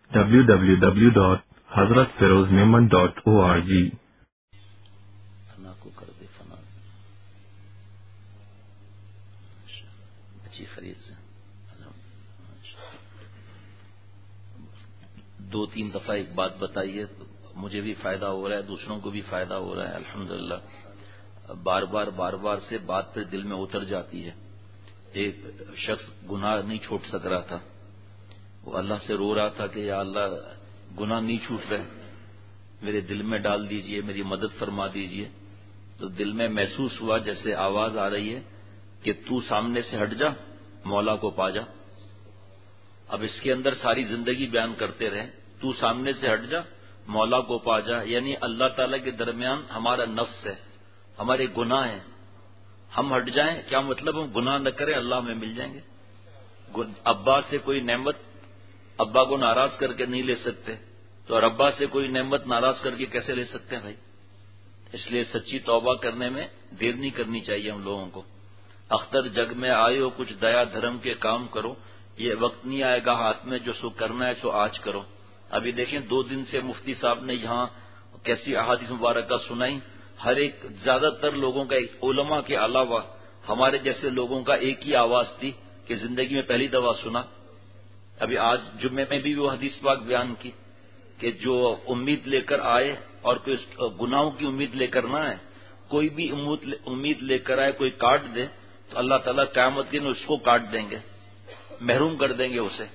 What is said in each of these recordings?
www.hazratfirozmemon.org فنا کو کر دے فنا بچی فرید سے 2-3 دفعہ ایک بات بتائیے، مجھے بھی فائدہ ہو رہا ہے، دوسروں کو بھی فائدہ ہو رہا ہے الحمدللہ۔ بار بار سے بات پھر دل میں اتر جاتی ہے۔ ایک شخص گناہ نہیں چھوڑ سک رہا تھا، وہ اللہ سے رو رہا تھا کہ یا اللہ گناہ نہیں چھوٹ رہے، میرے دل میں ڈال دیجئے، میری مدد فرما دیجئے۔ تو دل میں محسوس ہوا جیسے آواز آ رہی ہے کہ تو سامنے سے ہٹ جا، مولا کو پا جا۔ اب اس کے اندر ساری زندگی بیان کرتے رہے، تو سامنے سے ہٹ جا، مولا کو پا جا، یعنی اللہ تعالیٰ کے درمیان ہمارا نفس ہے، ہمارے گناہ ہیں، ہم ہٹ جائیں، کیا مطلب ہم گناہ نہ کریں، اللہ ہمیں مل جائیں گے۔ ابا سے کوئی نعمت ابا کو ناراض کر کے نہیں لے سکتے، تو اور ابا سے کوئی نعمت ناراض کر کے کیسے لے سکتے ہیں بھائی؟ اس لیے سچی توبہ کرنے میں دیر نہیں کرنی چاہیے ہم لوگوں کو۔ اختر جگ میں آئے ہو، کچھ دیا دھرم کے کام کرو، یہ وقت نہیں آئے گا ہاتھ میں، جو سو کرنا ہے سو آج کرو۔ ابھی دیکھیں 2 دن سے مفتی صاحب نے یہاں کیسی احادیث مبارکہ سنائی، ہر ایک زیادہ تر لوگوں کا، علماء کے علاوہ ہمارے جیسے لوگوں کا ایک ہی آواز تھی کہ زندگی میں پہلی دفعہ سنا۔ ابھی آج جمعے میں بھی وہ حدیث پاک بیان کی کہ جو امید لے کر آئے اور کوئی گناہوں کی امید لے کر نہ آئے، کوئی بھی امید لے کر آئے، کوئی کاٹ دے تو اللہ تعالیٰ قیامت کے دن اس کو کاٹ دیں گے، محروم کر دیں گے اسے۔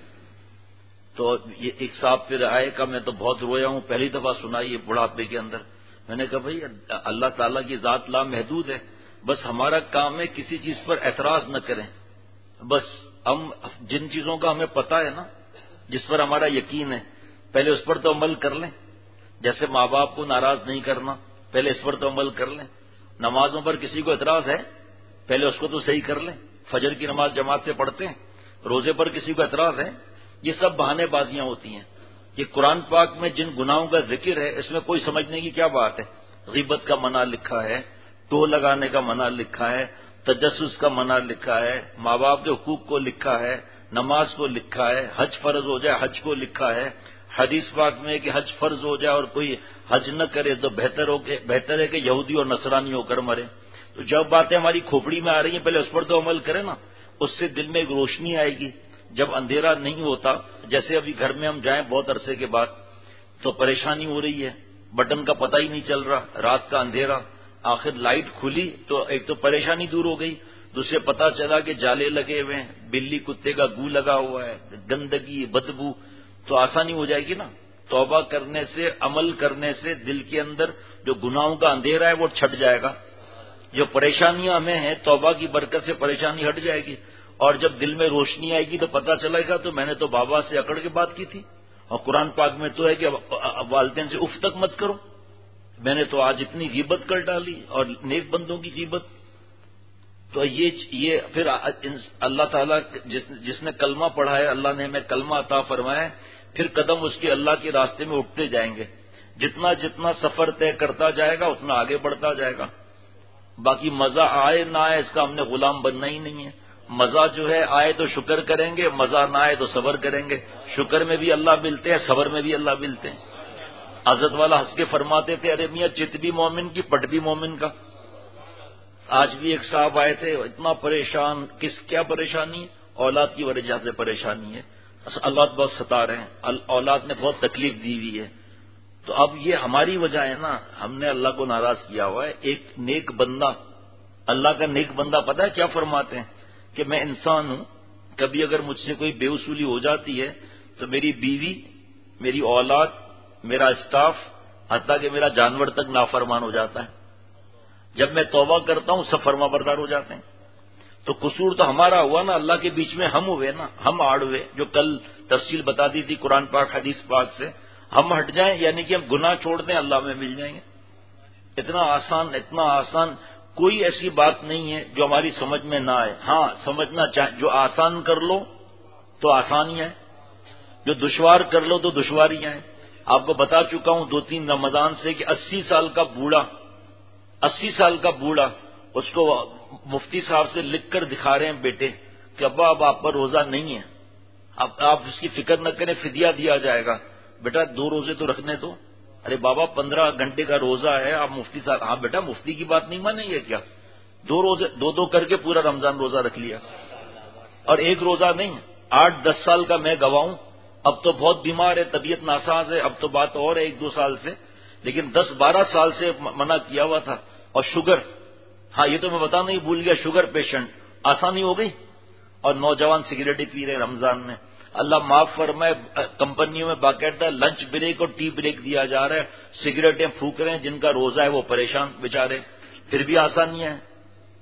تو یہ ایک صاحب پھر آئے کہ میں تو بہت رویا ہوں، پہلی دفعہ سنا یہ بڑھاپے کے اندر۔ میں نے کہا بھائی اللہ تعالیٰ کی ذات لامحدود ہے، بس ہمارا کام ہے کسی چیز پر اعتراض نہ کریں۔ بس ہم جن چیزوں کا ہمیں پتہ ہے نا، جس پر ہمارا یقین ہے، پہلے اس پر تو عمل کر لیں۔ جیسے ماں باپ کو ناراض نہیں کرنا، پہلے اس پر تو عمل کر لیں۔ نمازوں پر کسی کو اعتراض ہے، پہلے اس کو تو صحیح کر لیں۔ فجر کی نماز جماعت سے پڑھتے ہیں، روزے پر کسی کو اعتراض ہے، یہ سب بہانے بازیاں ہوتی ہیں۔ کہ قرآن پاک میں جن گناہوں کا ذکر ہے اس میں کوئی سمجھنے کی کیا بات ہے؟ غیبت کا منع لکھا ہے، ٹو لگانے کا منع لکھا ہے، تجسس کا منع لکھا ہے، ماں باپ کے حقوق کو لکھا ہے، نماز کو لکھا ہے، حج فرض ہو جائے حج کو لکھا ہے، حدیث پاک میں کہ حج فرض ہو جائے اور کوئی حج نہ کرے تو بہتر ہے کہ یہودی اور نصرانی ہو کر مرے۔ تو جب باتیں ہماری کھوپڑی میں آ رہی ہیں پہلے اس پر تو عمل کریں نا، اس سے دل میں ایک روشنی آئے گی۔ جب اندھیرا نہیں ہوتا، جیسے ابھی گھر میں ہم جائیں بہت عرصے کے بعد تو پریشانی ہو رہی ہے، بٹن کا پتہ ہی نہیں چل رہا، رات کا اندھیرا، آخر لائٹ کھلی تو ایک تو پریشانی دور ہو گئی، دوسرے پتہ چلا کہ جالے لگے ہوئے ہیں، بلی کتے کا گو لگا ہوا ہے، گندگی بدبو، تو آسانی ہو جائے گی نا۔ توبہ کرنے سے، عمل کرنے سے دل کے اندر جو گناہوں کا اندھیرا ہے وہ چھٹ جائے گا۔ جو پریشانیاں ہمیں ہیں توبہ کی برکت سے پریشانی ہٹ جائے گی، اور جب دل میں روشنی آئے گی تو پتہ چلے گا تو میں نے تو بابا سے اکڑ کے بات کی تھی، اور قرآن پاک میں تو ہے کہ والدین سے اف تک مت کرو، میں نے تو آج اتنی غیبت کر ڈالی، اور نیک بندوں کی غیبت۔ تو یہ پھر اللہ تعالیٰ جس نے کلمہ پڑھا ہے، اللہ نے ہمیں کلمہ عطا فرمایا ہے، پھر قدم اس کے اللہ کے راستے میں اٹھتے جائیں گے۔ جتنا جتنا سفر طے کرتا جائے گا اتنا آگے بڑھتا جائے گا۔ باقی مزہ آئے نہ آئے اس کا ہم نے غلام بننا ہی نہیں ہے۔ مزہ جو ہے آئے تو شکر کریں گے، مزہ نہ آئے تو صبر کریں گے۔ شکر میں بھی اللہ ملتے ہیں، صبر میں بھی اللہ ملتے ہیں۔ حضرت والا ہنس کے فرماتے تھے، ارے میاں چت بھی مومن کی پٹ بھی مومن کا۔ آج بھی ایک صاحب آئے تھے، اتنا پریشان، کیا پریشانی ہے؟ اولاد کی وجہ سے پریشانی ہے، اولاد بہت ستا رہے ہیں، اولاد نے بہت تکلیف دی ہوئی ہے۔ تو اب یہ ہماری وجہ ہے نا، ہم نے اللہ کو ناراض کیا ہوا ہے۔ ایک نیک بندہ، اللہ کا نیک بندہ پتہ ہے کیا فرماتے ہیں کہ میں انسان ہوں، کبھی اگر مجھ سے کوئی بے وصولی ہو جاتی ہے تو میری بیوی، میری اولاد، میرا اسٹاف، حتیٰ کہ میرا جانور تک نافرمان ہو جاتا ہے۔ جب میں توبہ کرتا ہوں سب فرما بردار ہو جاتے ہیں۔ تو قصور تو ہمارا ہوا نا، اللہ کے بیچ میں ہم ہوئے نا، ہم آڑ ہوئے، جو کل تفصیل بتا دی تھی قرآن پاک حدیث پاک سے۔ ہم ہٹ جائیں یعنی کہ ہم گناہ چھوڑ دیں، اللہ میں مل جائیں گے۔ اتنا آسان کوئی ایسی بات نہیں ہے جو ہماری سمجھ میں نہ آئے۔ ہاں سمجھنا چاہے، جو آسان کر لو تو آسانیاں ہیں، جو دشوار کر لو تو دشواریاں ہیں۔ آپ کو بتا چکا ہوں 2-3 رمضان سے کہ 80 سال کا بوڑھا اس کو مفتی صاحب سے لکھ کر دکھا رہے ہیں بیٹے کہ ابا اب آپ پر روزہ نہیں ہے، اب آپ اس کی فکر نہ کریں، فدیہ دیا جائے گا، بیٹا 2 روزے تو رکھنے دو. ارے بابا 15 گھنٹے کا روزہ ہے، آپ مفتی صاحب، ہاں بیٹا مفتی کی بات نہیں مانیں گے کیا؟ 2 روزے 2 کر کے پورا رمضان روزہ رکھ لیا. اور 1 روزہ نہیں، 8-10 سال کا میں گواہوں. اب تو بہت بیمار ہے، طبیعت ناساز ہے، اب تو بات اور ہے 1-2 سال سے، لیکن 10-12 سال سے منع کیا ہوا تھا. اور شوگر، ہاں یہ تو میں بتانا ہی بھول گیا، شوگر پیشنٹ آسانی ہو گئی. اور نوجوان سگریٹ پی رہے ہیں رمضان میں. اللہ معاف فرمائے، کمپنیوں میں باقاعدہ لنچ بریک اور ٹی بریک دیا جا رہا ہے، سگریٹیں پھونک رہے ہیں. جن کا روزہ ہے وہ پریشان بیچارے، پھر بھی آسانیاں ہیں.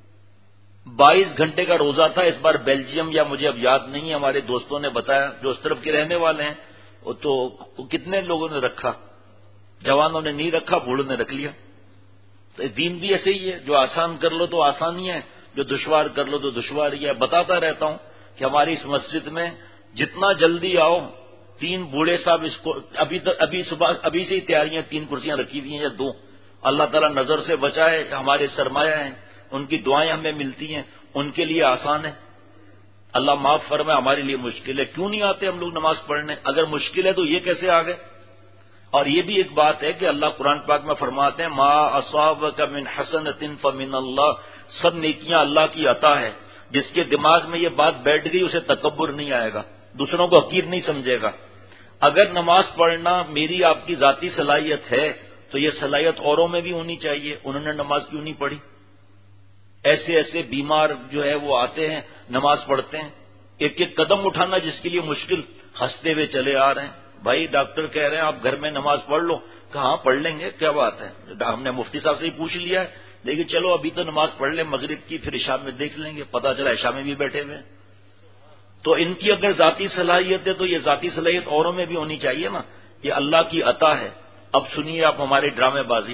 22 گھنٹے کا روزہ تھا اس بار بیلجیم، یا مجھے اب یاد نہیں ہے، ہمارے دوستوں نے بتایا جو اس طرف کے رہنے والے ہیں. تو کتنے لوگوں نے رکھا؟ جوانوں نے نہیں رکھا، بوڑھوں نے رکھ لیا. تو دین بھی ایسے ہی ہے، جو آسان کر لو تو آسانی ہے، جو دشوار کر لو تو دشواری ہے. بتاتا رہتا ہوں کہ ہماری اس مسجد میں جتنا جلدی آؤ، 3 بوڑھے صاحب اس کو ابھی سے ہی تیاریاں، 3 کرسیاں رکھی ہوئی ہیں یا 2. اللہ تعالیٰ نظر سے بچائے، ہمارے سرمایہ ہیں، ان کی دعائیں ہمیں ملتی ہیں، ان کے لیے آسان ہے. اللہ معاف فرمائے، ہمارے لیے مشکل ہے. کیوں نہیں آتے ہم لوگ نماز پڑھنے؟ اگر مشکل ہے تو یہ کیسے آ گئے؟ اور یہ بھی ایک بات ہے کہ اللہ قرآن پاک میں فرماتے ہیں ما اصابک من حسنۃ فمن اللہ، سب نیکیاں اللہ کی عطا ہے. جس کے دماغ میں یہ بات بیٹھ گئی اسے تکبر نہیں آئے گا، دوسروں کو حقیر نہیں سمجھے گا. اگر نماز پڑھنا میری آپ کی ذاتی صلاحیت ہے تو یہ صلاحیت اوروں میں بھی ہونی چاہیے. انہوں نے نماز کیوں نہیں پڑھی؟ ایسے ایسے بیمار جو ہے وہ آتے ہیں، نماز پڑھتے ہیں. ایک ایک قدم اٹھانا جس کے لیے مشکل، ہنستے ہوئے چلے آ رہے ہیں. بھائی ڈاکٹر کہہ رہے ہیں آپ گھر میں نماز پڑھ لو. کہاں پڑھ لیں گے، کیا بات ہے، ہم نے مفتی صاحب سے ہی پوچھ لیا ہے، لیکن چلو ابھی تو نماز پڑھ لیں مغرب کی، پھر عشاء میں دیکھ لیں گے. پتہ چلا عشاء میں بھی بیٹھے ہوئے. تو ان کی اگر ذاتی صلاحیت ہے تو یہ ذاتی صلاحیت اوروں میں بھی ہونی چاہیے نا. یہ اللہ کی عطا ہے. اب سنیے آپ ہمارے ڈرامے بازی.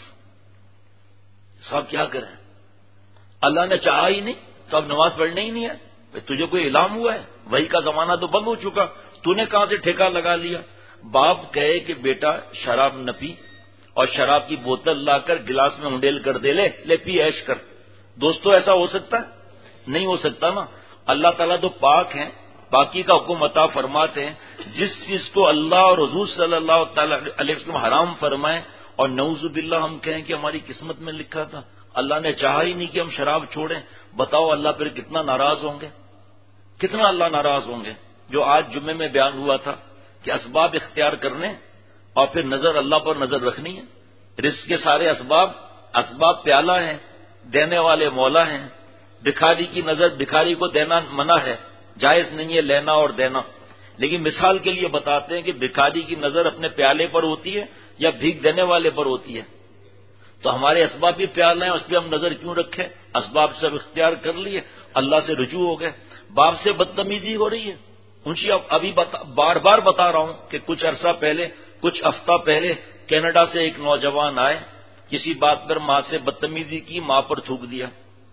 صاحب کیا کریں، اللہ نے چاہا ہی نہیں تو اب نماز پڑھنے ہی نہیں ہے. تجھے کوئی الہام ہوا ہے؟ وہی کا زمانہ تو بند ہو چکا، تو نے کہاں سے ٹھیکہ لگا لیا؟ باپ کہے کہ بیٹا شراب نہ پی، اور شراب کی بوتل لا کر گلاس میں ہنڈیل کر دے، لے پی عیش کر. دوستو ایسا ہو سکتا ہے؟ نہیں ہو سکتا نا. اللہ تعالیٰ تو پاک ہیں، پاکی کا حکم عطا فرماتے ہیں. جس چیز کو اللہ اور حضور صلی اللہ تعالی علیہ وسلم حرام فرمائیں اور نعوذ باللہ ہم کہیں کہ ہماری قسمت میں لکھا تھا، اللہ نے چاہا ہی نہیں کہ ہم شراب چھوڑیں. بتاؤ اللہ پھر کتنا ناراض ہوں گے، کتنا اللہ ناراض ہوں گے. جو آج جمعے میں بیان ہوا تھا کہ اسباب اختیار کرنے اور پھر نظر اللہ پر نظر رکھنی ہے. رزق کے سارے اسباب پیالہ ہیں، دینے والے مولا ہیں. بھکاری کی نظر بھکاری کو دینا منع ہے، جائز نہیں ہے لینا اور دینا. لیکن مثال کے لیے بتاتے ہیں کہ بھکاری کی نظر اپنے پیالے پر ہوتی ہے یا بھیک دینے والے پر ہوتی ہے. تو ہمارے اسباب بھی پیالہ ہیں، اس پہ ہم نظر کیوں رکھیں؟ اسباب سب اختیار کر لیے، اللہ سے رجوع ہو گئے. باپ سے بدتمیزی ہو رہی ہے. انشی ابھی بار بار بتا رہا ہوں کہ کچھ عرصہ پہلے، کچھ ہفتہ پہلے کینیڈا سے ایک نوجوان آئے، کسی بات پر ماں سے بدتمیزی کی، ماں پر تھوک دیا.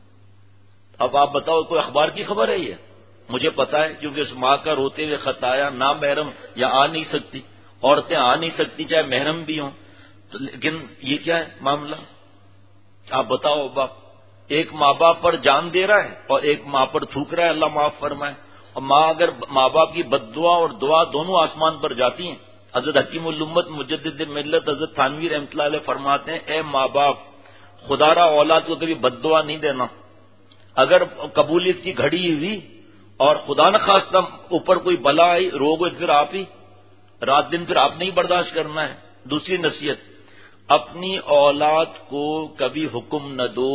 اب آپ بتاؤ کوئی اخبار کی خبر ہے یہ؟ مجھے پتا ہے کیونکہ اس ماں کا روتے ہوئے خط آیا. نامحرم یا آ نہیں سکتی، عورتیں آ نہیں سکتی چاہے محرم بھی ہوں. لیکن یہ کیا ہے معاملہ؟ آپ بتاؤ. باپ ایک ماں باپ پر جان دے رہا ہے اور ایک ماں پر تھوک رہا ہے، اللہ معاف فرمائے. اور ماں باپ کی بد دعا اور دعا دونوں آسمان پر جاتی ہیں. حضرت حکیم الامت مجدد ملت حضرت تھانوی رحمۃ اللہ علیہ فرماتے ہیں اے ماں باپ، خدا را اولاد کو کبھی بد دعا نہیں دینا. اگر قبولیت کی گھڑی ہوئی اور خدا نخواستہ اوپر کوئی بلا آئی، روگ پھر آپ ہی، رات دن پھر آپ نہیں برداشت کرنا ہے. دوسری نصیحت، اپنی اولاد کو کبھی حکم نہ دو.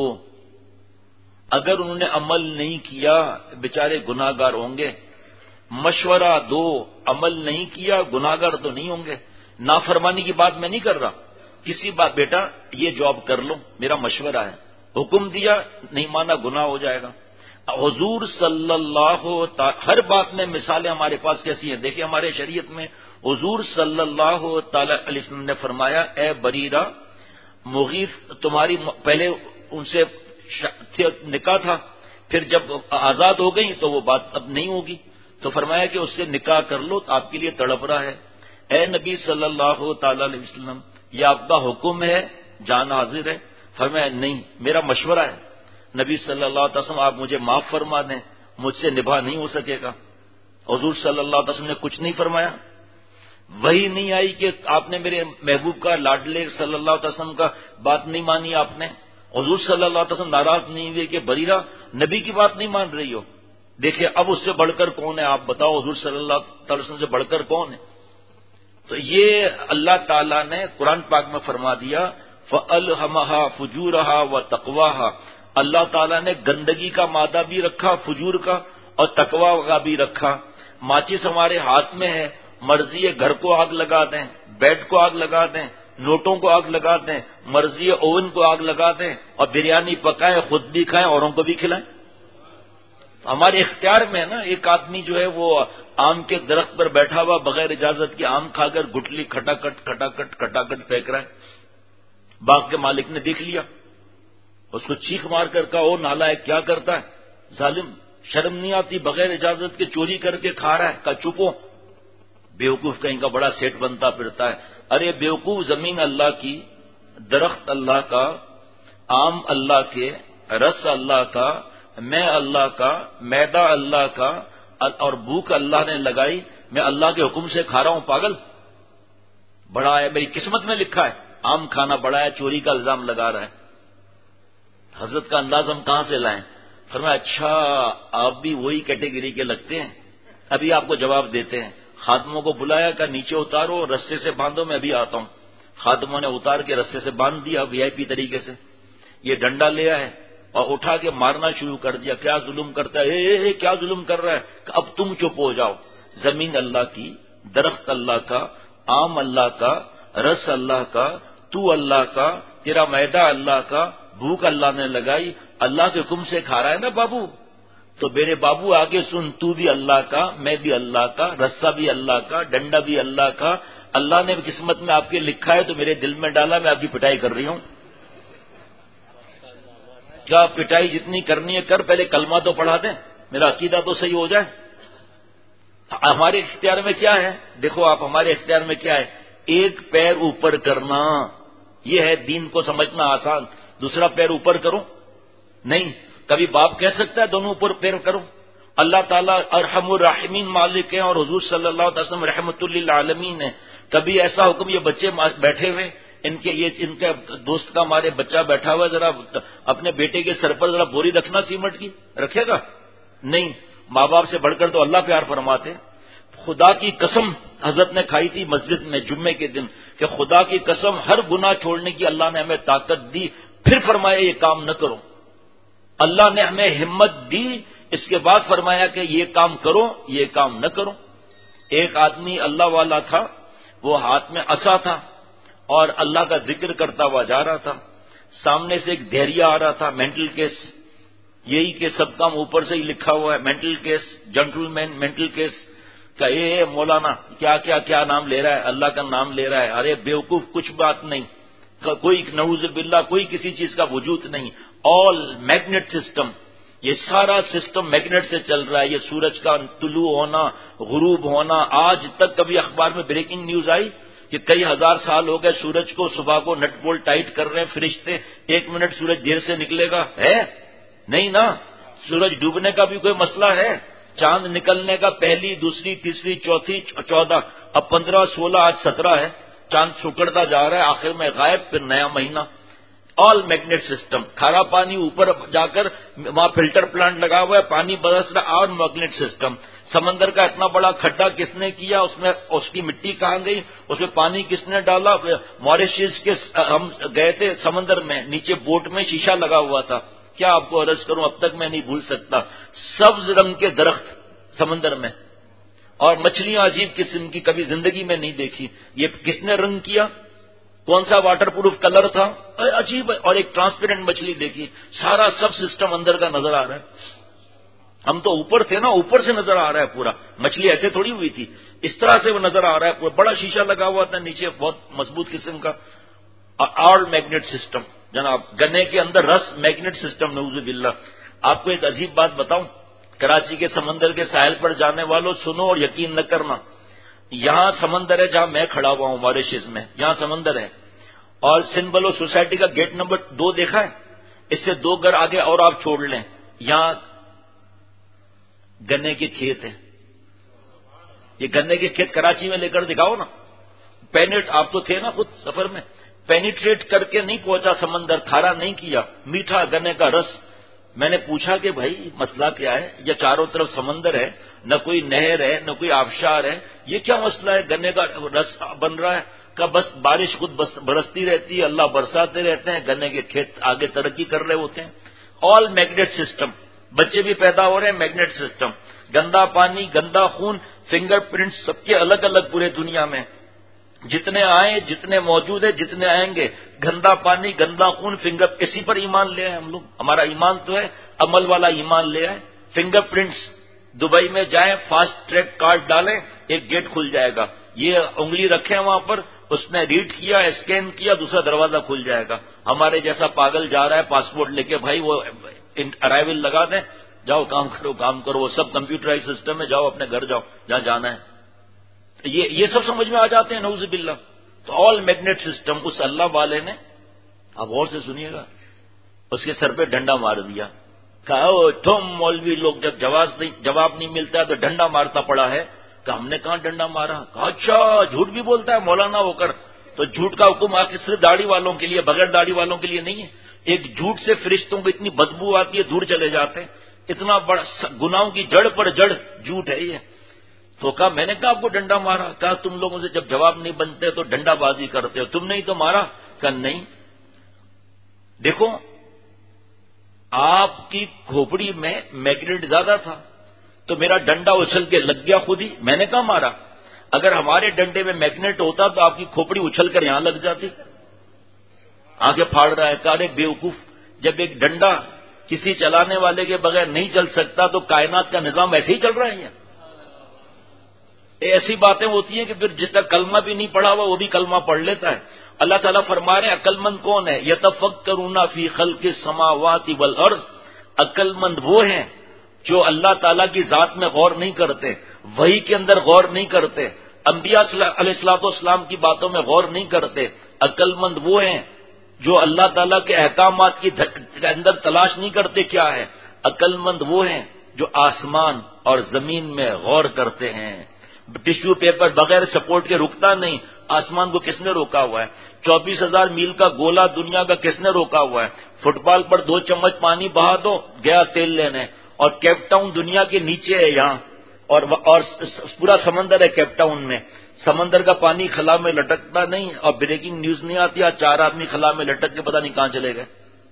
اگر انہوں نے عمل نہیں کیا بیچارے گناہگار ہوں گے. مشورہ دو، عمل نہیں کیا گناہگار تو نہیں ہوں گے. نافرمانی کی بات میں نہیں کر رہا، کسی بات بیٹا یہ جاب کر لو، میرا مشورہ ہے. حکم دیا نہیں مانا گناہ ہو جائے گا. حضور صلی اللہ ہر بات میں مثالیں ہمارے پاس کیسی ہیں دیکھیں. ہمارے شریعت میں حضور صلی اللہ تعالی علیہ وسلم نے فرمایا اے بریرہ، مغیث تمہاری پہلے ان سے نکاح تھا، پھر جب آزاد ہو گئی تو وہ بات اب نہیں ہوگی، تو فرمایا کہ اس سے نکاح کر لو، تو آپ کے لیے تڑپ رہا ہے. اے نبی صلی اللہ تعالی علیہ وسلم، یہ آپ کا حکم ہے، جان حاضر ہے؟ فرمایا نہیں، میرا مشورہ ہے. نبی صلی اللہ علیہ وسلم آپ مجھے معاف فرما دیں، مجھ سے نباہ نہیں ہو سکے گا. حضور صلی اللہ علیہ وسلم نے کچھ نہیں فرمایا؟ وہی نہیں آئی کہ آپ نے میرے محبوب کا لاڈلے صلی اللہ علیہ وسلم کا بات نہیں مانی؟ آپ نے حضور صلی اللہ علیہ وسلم ناراض نہیں ہوئے کہ بریرہ نبی کی بات نہیں مان رہی ہو؟ دیکھیں اب اس سے بڑھ کر کون ہے؟ آپ بتاؤ، حضور صلی اللہ علیہ وسلم سے بڑھ کر کون ہے؟ تو یہ اللہ تعالیٰ نے قرآن پاک میں فرما دیا فَأَلْهَمَهَا فُجُورَهَا وَتَقْوَاهَا۔ اللہ تعالیٰ نے گندگی کا مادہ بھی رکھا، فجور کا، اور تقوی کا بھی رکھا۔ ماچس ہمارے ہاتھ میں ہے، مرضی ہے گھر کو آگ لگا دیں، بیڈ کو آگ لگا دیں، نوٹوں کو آگ لگا دیں، مرضی ہے اوون کو آگ لگا دیں اور بریانی پکائیں، خود بھی کھائیں، اوروں کو بھی کھلائیں۔ ہمارے اختیار میں ہے نا۔ ایک آدمی جو ہے وہ آم کے درخت پر بیٹھا ہوا بغیر اجازت کے آم کھا کر گٹلی کھٹاکٹ کھٹاکٹ کھٹاکٹ پھینک رہا ہے۔ باغ کے مالک نے دیکھ لیا، اس کو چیخ مار کر کہا او نالائق کیا کرتا ہے، ظالم، شرم نہیں آتی، بغیر اجازت کے چوری کر کے کھا رہا ہے؟ کہا چپو، بیوقوف کہیں کا بڑا سیٹ بنتا پھرتا ہے۔ ارے بیوقوف، زمین اللہ کی، درخت اللہ کا، آم اللہ کے، رس اللہ کا، میں اللہ کا، میدا اللہ کا، اور بھوک اللہ نے لگائی، میں اللہ کے حکم سے کھا رہا ہوں؟ پاگل، بڑا ہے، میری قسمت میں لکھا ہے آم کھانا بڑا ہے، چوری کا الزام لگا رہا ہے۔ حضرت کا انداز ہم کہاں سے لائیں؟ فرمایا اچھا آپ بھی وہی کیٹیگری کے لگتے ہیں، ابھی آپ کو جواب دیتے ہیں۔ خادموں کو بلایا کہ نیچے اتارو، رستے سے باندھو، میں ابھی آتا ہوں۔ خادموں نے اتار کے رستے سے باندھ دیا وی آئی پی طریقے سے۔ یہ ڈنڈا لیا ہے اور اٹھا کے مارنا شروع کر دیا۔ کیا ظلم کرتا ہے، اے کیا ظلم کر رہا ہے؟ کہ اب تم چپ ہو جاؤ، زمین اللہ کی، درخت اللہ کا، آم اللہ کا، رس اللہ کا، تو اللہ کا، تیرا میدا اللہ کا، بھوک اللہ نے لگائی، اللہ کے حکم سے کھا رہا ہے نا بابو؟ تو میرے بابو آگے سن، تو بھی اللہ کا، میں بھی اللہ کا، رسا بھی اللہ کا، ڈنڈا بھی اللہ کا، اللہ نے قسمت میں آپ کے لکھا ہے تو میرے دل میں ڈالا، میں آپ کی پٹائی کر رہی ہوں۔ کیا پٹائی جتنی کرنی ہے کر، پہلے کلمہ تو پڑھا دیں، میرا عقیدہ تو صحیح ہو جائے۔ ہمارے اختیار میں کیا ہے؟ دیکھو آپ، ہمارے اختیار میں کیا ہے؟ ایک پیر اوپر کرنا، یہ ہے دین کو سمجھنا آسان۔ دوسرا پیر اوپر کرو نہیں، کبھی باپ کہہ سکتا ہے دونوں اوپر پیر کرو؟ اللہ تعالیٰ ارحم الراحمین مالک ہیں اور حضور صلی اللہ علیہ وسلم رحمت للعالمین ہیں۔ کبھی ایسا حکم یہ بچے بیٹھے ہوئے، ان کے دوست کا ہمارے بچہ بیٹھا ہوا ہے، ذرا اپنے بیٹے کے سر پر ذرا بوری رکھنا سیمنٹ کی، رکھے گا؟ نہیں۔ ماں باپ سے بڑھ کر تو اللہ پیار فرماتے۔ خدا کی قسم حضرت نے کھائی تھی مسجد میں جمعے کے دن کہ خدا کی قسم ہر گناہ چھوڑنے کی اللہ نے ہمیں طاقت دی، پھر فرمایا یہ کام نہ کرو۔ اللہ نے ہمیں ہمت دی، اس کے بعد فرمایا کہ یہ کام کرو، یہ کام نہ کرو۔ ایک آدمی اللہ والا تھا، وہ ہاتھ میں عصا تھا اور اللہ کا ذکر کرتا ہوا جا رہا تھا۔ سامنے سے ایک دہریا آ رہا تھا، مینٹل کیس، یہی کہ سب کام اوپر سے ہی لکھا ہوا ہے، mental case, gentleman mental case کا اے مولانا کیا نام لے رہا ہے، اللہ کا نام لے رہا ہے۔ ارے بیوقوف، کچھ بات نہیں، کوئی نعوذ باللہ کوئی کسی چیز کا وجود نہیں، آل میگنیٹ سسٹم، یہ سارا سسٹم میگنیٹ سے چل رہا ہے۔ یہ سورج کا طلوع ہونا، غروب ہونا، آج تک کبھی اخبار میں بریکنگ نیوز آئی کہ کئی ہزار سال ہو گئے سورج کو صبح کو نٹ بولٹ ٹائٹ کر رہے ہیں فرشتے، 1 منٹ سورج دیر سے نکلے گا؟ ہے نہیں نا۔ سورج ڈوبنے کا بھی کوئی مسئلہ ہے؟ چاند نکلنے کا پہلی، دوسری، تیسری، چوتھی، 14، اب 15، 16، آج 17 ہے۔ چاند سکڑتا جا رہا ہے، آخر میں غائب، پھر نیا مہینہ۔ آل میگنیٹ سسٹم، کھارا پانی اوپر جا کر وہاں فلٹر پلانٹ لگا ہوا ہے، پانی برس رہا، اور میگنیٹ سسٹم۔ سمندر کا اتنا بڑا کھڈا کس نے کیا؟ اس میں اس کی مٹی کہاں گئی؟ اس میں پانی کس نے ڈالا؟ ماریشس کے ہم گئے تھے سمندر میں، نیچے بوٹ میں شیشہ لگا ہوا تھا، کیا آپ کو عرض کروں، اب تک میں نہیں بھول سکتا۔ سبز رنگ کے درخت سمندر میں، اور مچھلیاں عجیب قسم کی، کبھی زندگی میں نہیں دیکھی۔ یہ کس نے رنگ کیا؟ کون سا واٹر پروف کلر تھا؟ عجیب ہے۔ اور ایک ٹرانسپیرنٹ مچھلی دیکھی، سارا سب سسٹم اندر کا نظر آ رہا ہے۔ ہم تو اوپر تھے نا، اوپر سے نظر آ رہا ہے پورا، مچھلی ایسے تھوڑی ہوئی تھی، اس طرح سے وہ نظر آ رہا ہے پورا۔ بڑا شیشہ لگا ہوا تھا نیچے، بہت مضبوط قسم کا، آل میگنیٹ سسٹم جناب۔ گنے کے اندر رس، میگنیٹ سسٹم، نعوذ باللہ۔ آپ کو ایک عجیب بات بتاؤں، کراچی کے سمندر کے ساحل پر جانے والوں سنو اور یقین نہ کرنا، یہاں سمندر ہے جہاں میں کھڑا ہوا ہوں ماریشس میں، یہاں سمندر ہے، اور سنبلو سوسائٹی کا گیٹ نمبر 2 دیکھا ہے؟ اس سے 2 گھر آگے اور آپ چھوڑ لیں، یہاں گنے کے کھیت ہیں، یہ گنے کے کھیت کراچی میں لے کر دکھاؤ نا، آپ تو تھے نا خود سفر میں، پینیٹریٹ کر کے نہیں پہنچا سمندر، کھارا نہیں کیا، میٹھا گنے کا رس۔ میں نے پوچھا کہ بھائی مسئلہ کیا ہے؟ یا چاروں طرف سمندر ہے، نہ کوئی نہر ہے نہ کوئی آبشار ہے، یہ کیا مسئلہ ہے؟ گنے کا رس بن رہا ہے۔ کہ بس بارش خود برستی رہتی ہے، اللہ برساتے رہتے ہیں، گنے کے کھیت آگے ترقی کر رہے ہوتے ہیں۔ آل میگنیٹ سسٹم، بچے بھی پیدا ہو رہے ہیں میگنیٹ سسٹم، گندا پانی، گندا خون، فنگر پرنٹس سب کے الگ الگ پورے دنیا میں، جتنے آئے، جتنے موجود ہیں، جتنے آئیں گے، گندا پانی، گندا خون، فنگر، اسی پر ایمان لے آئے ہم لوگ۔ ہمارا ایمان تو ہے عمل والا ایمان لے آئے۔ فنگر پرنٹس، دبئی میں جائیں، فاسٹ ٹریک کارڈ ڈالیں، ایک گیٹ کھل جائے گا، یہ انگلی رکھیں وہاں پر، اس نے ریڈ کیا، اسکین کیا، دوسرا دروازہ کھل جائے گا۔ ہمارے جیسا پاگل جا رہا ہے پاسپورٹ لے کے، بھائی وہ ارائیول لگا دیں، جاؤ کام کرو کام کرو، وہ سب کمپیوٹرائز سسٹم ہے، جاؤ اپنے گھر جاؤ جہاں جانا ہے۔ یہ سب سمجھ میں آ جاتے ہیں، نعوذ باللہ۔ تو آل میگنیٹ سسٹم، اس اللہ والے نے، آپ غور سے سنیے گا، اس کے سر پہ ڈنڈا مار دیا، کہا تم مولوی لوگ جب جواب نہیں ملتا ہے تو ڈنڈا مارتا پڑا ہے۔ کہ ہم نے کہاں ڈنڈا مارا؟ کہا اچھا جھوٹ بھی بولتا ہے مولانا ہو کر؟ تو جھوٹ کا حکم آخر صرف داڑھی والوں کے لیے، بغیر داڑھی والوں کے لیے نہیں ہے۔ ایک جھوٹ سے فرشتوں کو اتنی بدبو آتی ہے، دور چلے جاتے ہیں، اتنا بڑا گناہوں کی جڑ پر جڑ جھوٹ ہے یہ۔ تو کہا میں نے کہا آپ کو ڈنڈا مارا؟ کہا تم لوگوں سے جب جواب نہیں بنتے تو ڈنڈا بازی کرتے ہو، تم نے ہی تو مارا۔ کہا نہیں، دیکھو آپ کی کھوپڑی میں میگنیٹ زیادہ تھا تو میرا ڈنڈا اچھل کے لگ گیا خود ہی، میں نے کہا مارا؟ اگر ہمارے ڈنڈے میں میگنیٹ ہوتا تو آپ کی کھوپڑی اچھل کر یہاں لگ جاتی۔ آنکھیں پھاڑ رہا ہے، کہا رے بیوقوف، جب ایک ڈنڈا کسی چلانے والے کے بغیر نہیں چل سکتا تو کائنات کا نظام ایسے ہی چل رہا ہے۔ ایسی باتیں ہوتی ہیں کہ پھر جس کا کلمہ بھی نہیں پڑھا ہوا وہ بھی کلمہ پڑھ لیتا ہے۔ اللہ تعالیٰ فرما رہے ہیں عقل مند کون ہے؟ یتفکرون فی خلق السماوات والارض، عقل مند وہ ہیں جو اللہ تعالیٰ کی ذات میں غور نہیں کرتے، وحی کے اندر غور نہیں کرتے، انبیاء علیہ الصلوۃ والسلام کی باتوں میں غور نہیں کرتے۔ عقل مند وہ ہیں جو اللہ تعالیٰ کے احکامات کے اندر تلاش نہیں کرتے کیا ہے۔ عقل مند وہ ہیں جو آسمان اور زمین میں غور کرتے ہیں۔ ٹشو پیپر بغیر سپورٹ کے رکتا نہیں، آسمان کو کس نے روکا ہوا ہے؟ 24,000 میل کا گولا دنیا کا کس نے روکا ہوا ہے؟ فٹ بال پر 2 چمچ پانی بہا دو، گیا تیل لینے۔ اور کیپ ٹاؤن دنیا کے نیچے ہے یہاں، اور پورا سمندر ہے کیپ ٹاؤن میں، سمندر کا پانی خلا میں لٹکتا نہیں، اور بریکنگ نیوز نہیں آتی، 4 آدمی خلا میں لٹک کے پتہ نہیں کہاں چلے گئے۔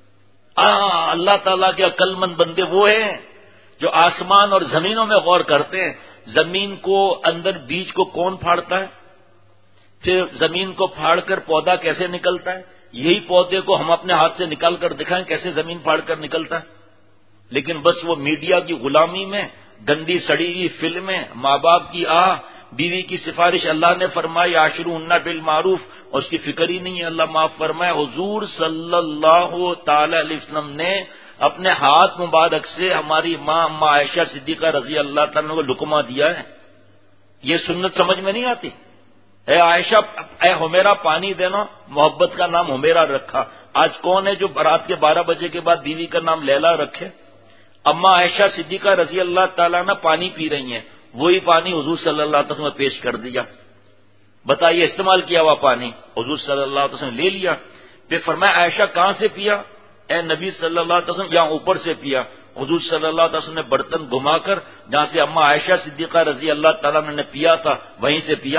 اللہ تعالیٰ کے عقل مند بندے وہ ہیں جو آسمان اور زمینوں میں غور کرتے ہیں۔ زمین کو اندر بیج کو کون پھاڑتا ہے؟ پھر زمین کو پھاڑ کر پودا کیسے نکلتا ہے؟ یہی پودے کو ہم اپنے ہاتھ سے نکال کر دکھائیں کیسے زمین پھاڑ کر نکلتا ہے؟ لیکن بس وہ میڈیا کی غلامی میں، گندی سڑی ہوئی فلمیں، ماں باپ کی بیوی کی سفارش اللہ نے فرمائی عاشروہن بالمعروف، اور اس کی فکر ہی نہیں ہے، اللہ معاف فرمائے۔ حضور صلی اللہ تعالی علیہ وسلم نے اپنے ہاتھ مبارک سے ہماری ماں عائشہ صدیقہ رضی اللہ تعالیٰ کو لقمہ دیا ہے۔ یہ سنت سمجھ میں نہیں آتی؟ اے عائشہ، اے حمیرہ پانی دینا، محبت کا نام حمیرہ رکھا۔ آج کون ہے جو رات کے 12 بجے کے بعد بیوی کا نام لیلا رکھے؟ اما عائشہ صدیقہ رضی اللہ تعالیٰ عنہ پانی پی رہی ہیں، وہی پانی حضور صلی اللہ علیہ وسلم نے پیش کر دیا۔ بتائیے استعمال کیا ہوا پانی حضور صلی اللہ علیہ وسلم لے لیا، پھر فرمایا عائشہ کہاں سے پیا؟ اے نبی صلی اللہ علیہ وسلم یہاں اوپر سے پیا۔ حضور صلی اللہ علیہ وسلم نے برتن گھما کر جہاں سے اما عائشہ صدیقہ رضی اللہ تعالیٰ نے پیا تھا وہیں سے پیا۔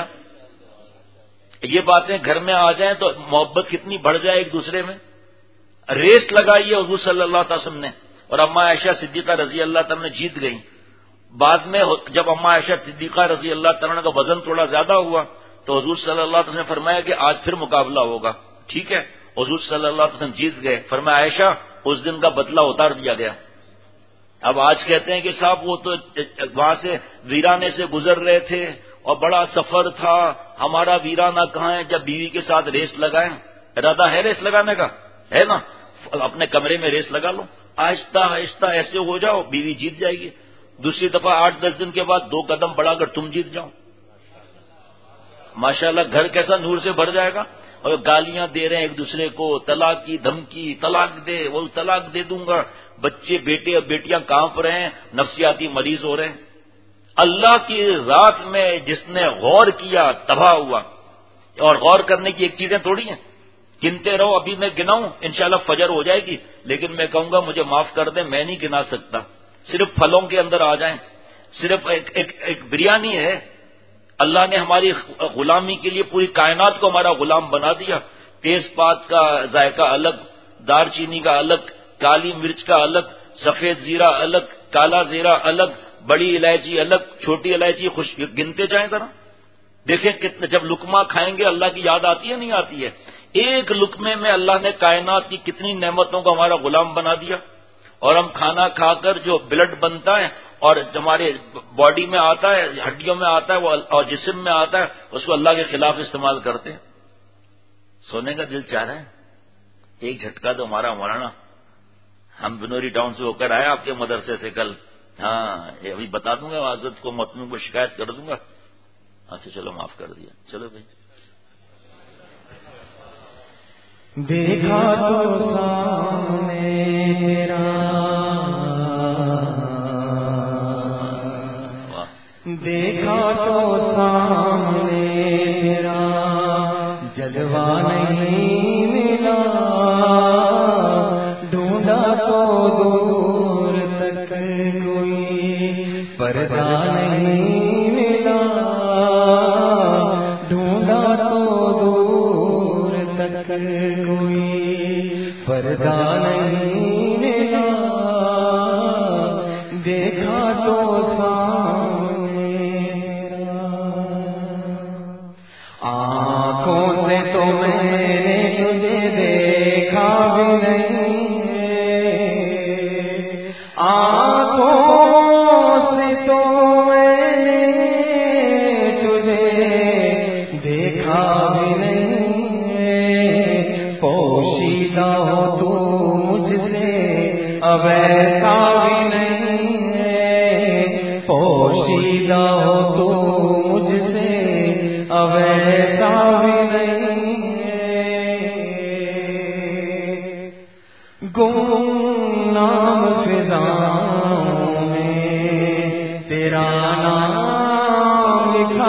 یہ باتیں گھر میں آ جائیں تو محبت کتنی بڑھ جائے ایک دوسرے میں۔ ریس لگائی ہے حضور صلی اللہ علیہ وسلم نے، اور اما عائشہ صدیقہ رضی اللہ تعالیٰ نے جیت گئی۔ بعد میں جب اما عائشہ صدیقہ رضی اللہ تعالیٰ کا وزن تھوڑا زیادہ ہوا تو حضور صلی اللہ علیہ وسلم نے فرمایا کہ آج پھر مقابلہ ہوگا، ٹھیک ہے؟ حضور صلی اللہ علیہ وسلم جیت گئے۔ فرمایا عائشہ اس دن کا بدلہ اتار دیا گیا۔ اب آج کہتے ہیں کہ صاحب وہ تو وہاں سے ویرانے سے گزر رہے تھے اور بڑا سفر تھا، ہمارا ویرانہ کہاں ہے؟ جب بیوی کے ساتھ ریس لگائیں، ارادہ ہے ریس لگانے کا، ہے نا؟ اپنے کمرے میں ریس لگا لو، آہستہ آہستہ ایسے ہو جاؤ، بیوی جیت جائے گی۔ دوسری دفعہ 8-10 دن کے بعد 2 قدم بڑھا کر تم جیت جاؤ، ماشاءاللہ گھر کیسا نور سے بھر جائے گا۔ اور گالیاں دے رہے ہیں ایک دوسرے کو، طلاق کی دھمکی، طلاق دے، وہ طلاق دے دوں گا، بچے بیٹے اور بیٹیاں کانپ رہے ہیں، نفسیاتی مریض ہو رہے ہیں۔ اللہ کی ذات میں جس نے غور کیا تباہ ہوا. اور غور کرنے کی ایک چیزیں تھوڑی ہیں، گنتے رہو. ابھی میں گناؤں انشاءاللہ فجر ہو جائے گی، لیکن میں کہوں گا مجھے معاف کر دیں، میں نہیں گنا سکتا. صرف پھلوں کے اندر آ جائیں، صرف ایک بریانی ہے. اللہ نے ہماری غلامی کے لیے پوری کائنات کو ہمارا غلام بنا دیا. تیز پات کا ذائقہ الگ، دار چینی کا الگ، کالی مرچ کا الگ، سفید زیرہ الگ، کالا زیرہ الگ، بڑی الائچی الگ، چھوٹی الائچی گنتے جائیں ذرا. دیکھیں کتنے جب لقمہ کھائیں گے اللہ کی یاد آتی ہے نہیں آتی ہے. ایک لقمے میں اللہ نے کائنات کی کتنی نعمتوں کو ہمارا غلام بنا دیا. اور ہم کھانا کھا کر جو بلڈ بنتا ہے اور ہمارے باڈی میں آتا ہے، ہڈیوں میں آتا ہے اور جسم میں آتا ہے، اس کو اللہ کے خلاف استعمال کرتے ہیں. سونے کا دل چاہ رہا ہے. ایک جھٹکا تو ہمارا مولانا، ہم بنوری ٹاؤن سے ہو کر آئے آپ کے مدرسے سے کل. ہاں ابھی بتا دوں گا حضرت کو، متنوع کو شکایت کر دوں گا. اچھا چلو معاف کر دیا. چلو بھائی. دیکھا تو سامنے تیرا، دیکھا تو سامنے تیرا، جلوہ نہیں ملا، ڈھونڈا تو دور تک کوئی پردہ نہیں ملا، ڈھونڈا تو دور تک کوئی پردہ نہیں ملا، دیکھا تو سامنے آنکھوں سے تو میں نے تجھے دیکھا بھی نہیں ہے، آنکھوں سے تو میں نے تجھے دیکھا بھی نہیں ہے، پوشیدہ ہو تو مجھ سے اب ایسا بھی نہیں ہے، پوشیدہ ہو تو مجھ سے اب ایسا بھی نہیں ہے، گمنام فضاؤں میں تیرا نام لکھا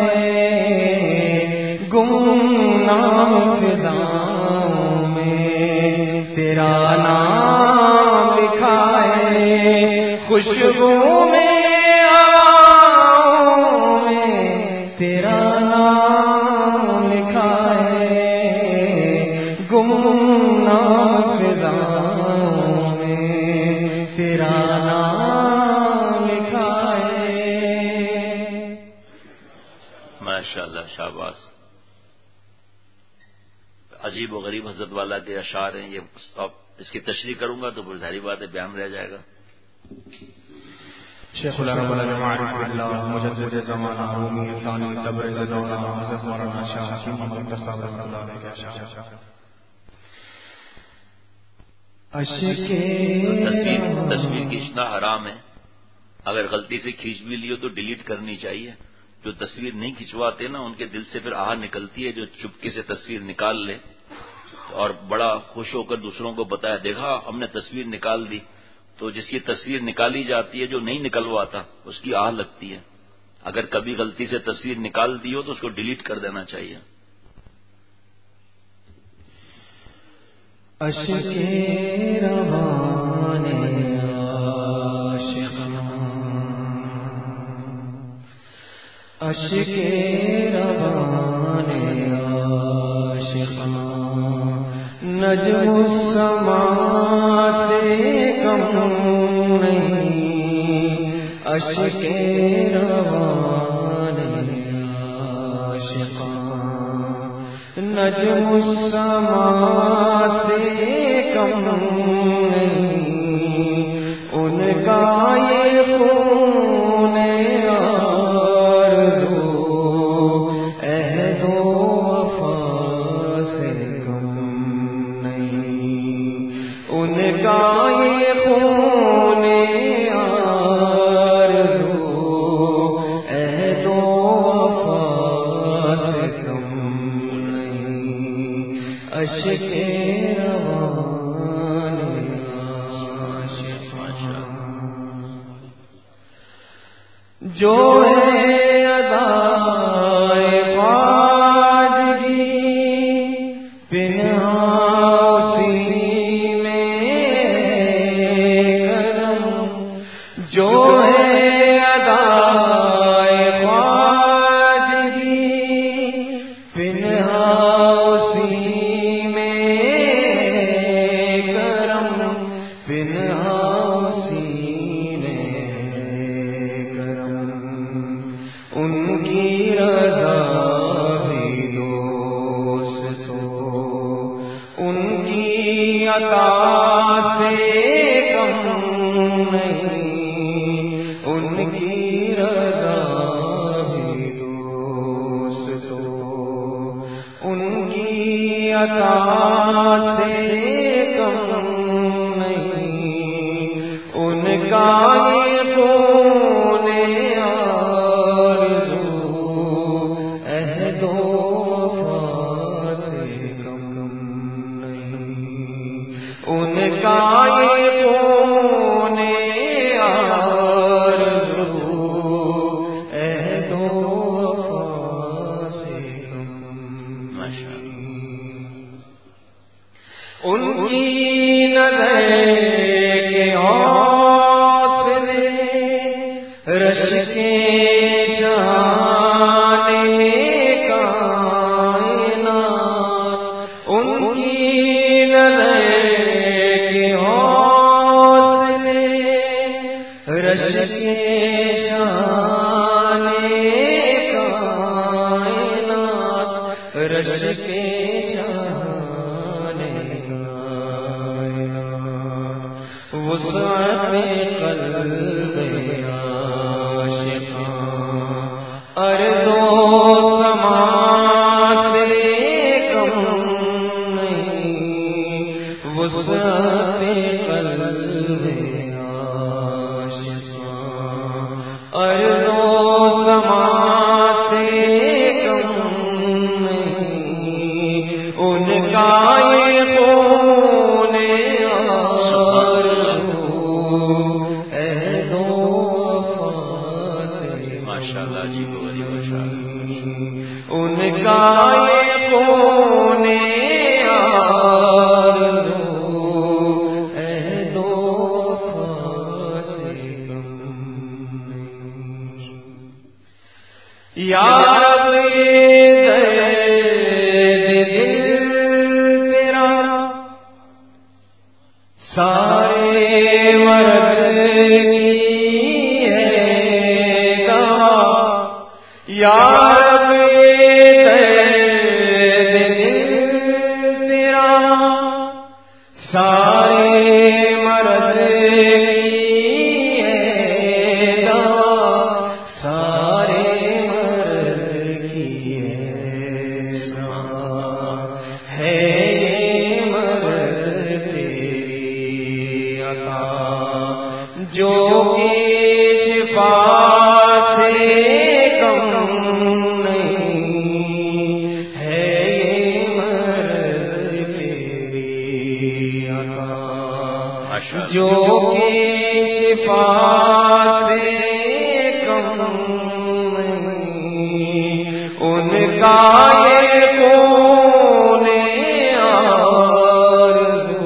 ہے، گمنام فضاؤں میں تیرا نام لکھا ہے، خوشبو میں تیرا نام لکھا ہے، گمنام فضاؤں میں تیرا نام لکھا ہے. ماشاءاللہ شاباش. عجیب و غریب حضرت والا کے اشعار ہیں یہ. اس کی تشریح کروں گا تو پھر ظاہری بات ہے بیان رہ جائے گا. شیخ العرب المعارف اللہ مجدد زمانہ رومی ثانی تبریز دولہ حضرت مولانا شاہ حکیم محمد صاحب اللہ علیہ تصویر کھینچنا حرام ہے. اگر غلطی سے کھینچ بھی لیو تو ڈیلیٹ کرنی چاہیے. جو تصویر نہیں کھنچواتے نا ان کے دل سے پھر آہ نکلتی ہے. جو چپکے سے تصویر نکال لے اور بڑا خوش ہو کر دوسروں کو بتایا دیکھا ہم نے تصویر نکال دی، تو جس کی تصویر نکالی جاتی ہے جو نہیں نکلواتا اس کی آہ لگتی ہے. اگر کبھی غلطی سے تصویر نکال دی ہو تو اس کو ڈیلیٹ کر دینا چاہیے. اشکے روانے اشکے روانے عاشقاں نجم السما سے کم نہیں، اشکے روانے عاشقاں نجم السما سے کم نہیں، ان کا یہ خون آرزو عہد و وفا سے کم نہیں، ان کا یہ خون آرزو عہد و وفا سے کم نہیں، اشکے جو ہے ادائے خواجگی پنہاں اسی میں کرم، جو ہے ادائے خواجگی پنہاں اسی میں کرم، پنہاں اسی میں کرم، ان کی رضا بھی دوست تو ان کی عطا سے کم نہیں، ان کی رضا بھی دوست تو ان کی عطا سے کم نہیں، ان کا یہ خون آرزو عہد و وفا سے کم نہیں، ان کا یہ خون آرزو عہد و وفا سے کم نہیں، ان کی نظر کے حوصلے رش کے شانے کائنات، ان کی نظر کے حوصلے رش کے شانے کائنات، رش کے شانے کائنات، وسعت قلب عاشقاں ارض و سما سے کم نہیں، وسعت قلب عاشقاں ارض و سما سے کم نہیں، ان کا یہ خون ماشاءاللہ جی، بہت ماشاءاللہ، ان کا یہ خون آرزو عہد و وفا سے کم نہیں، یا رب درد دل تیرا سارے مرض کی ہے دوا، یا رب درد دل تیرا سارے مرض کی ہے دوا، سارے مرض کی ہے دوا، ہے یہ مرض تیری عطا جو کہ شفا سے کم نہیں، ہے یہ مرض تیری عطا جو کہ شفا سے کم نہیں، ان کا یہ خون آرزو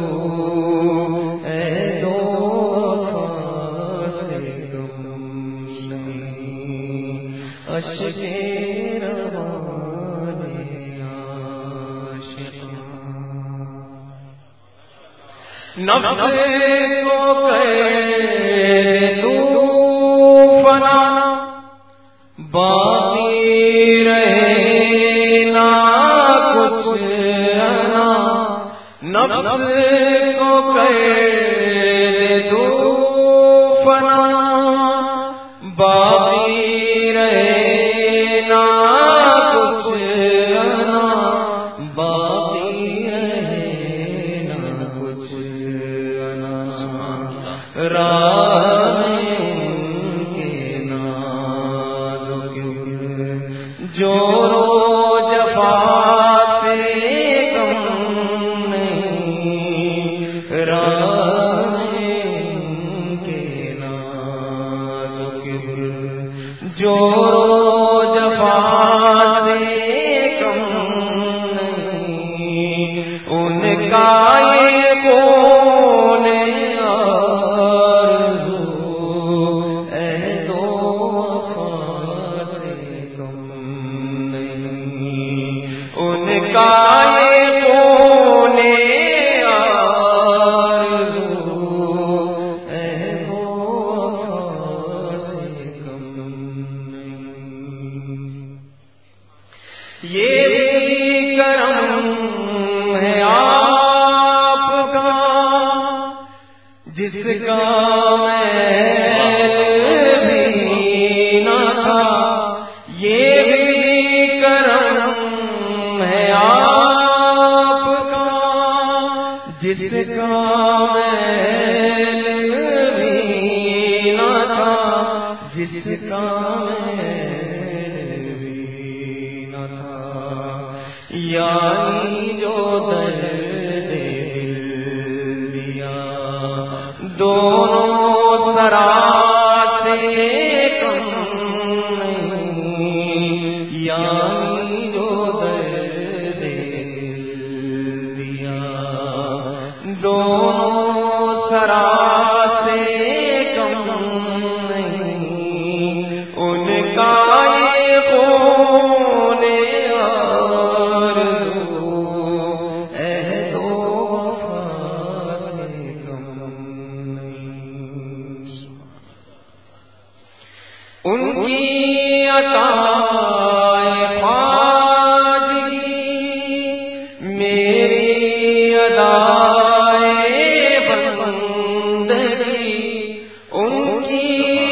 عہد و وفا سے کم نہیں، اشک روان عاشقاں نفس کو کہے تو فنا باقی رہے نہ کچھ انا، نفس کو کہے تو فنا باقی رہے نہ کچھ انا، باقی رہے نہ کچھ انا، راہ ان کے نازک جو رو جفا سے کم نہیں، راہ کا یہ کون آرزو عہد و وفا سے کم نہیں، ان کا جس کا میل بھی نہ تھا، یہ بھی کرم ہے آپ کا، جس کا میل بھی نہ تھا، جس کا میل بھی نہ تھا، یعنی جو دونوں طرح سے کم نہیں، یعنی جو درد دیا دونوں طرح سے کم نہیں، ان کا یہ خون آرزو عہد و وفا سے کم، ان کی عطائے خواجگی میری ادائے بندگی، ان کی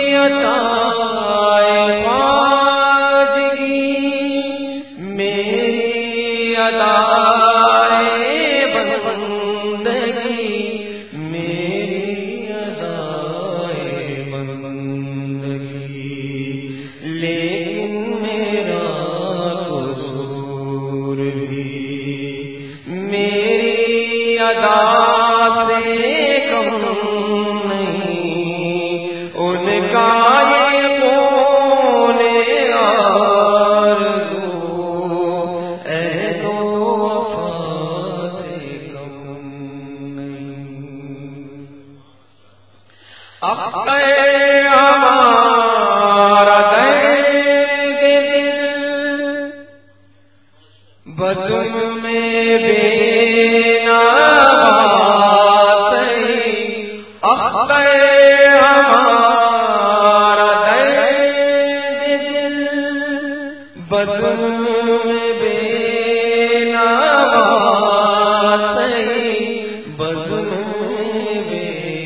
عطائے خواجگی میری ادائے بندگی، میری ادائے بندگی، لیکن میرا قصور بھی میری ادا سے کم نہیں، ان کا یہ کون آرزو عہد و وفا سے کم نہیں، بزم میں بے نواسی، اختر ہمارا درد دل، بزم میں بے نواسی، بزم میں بے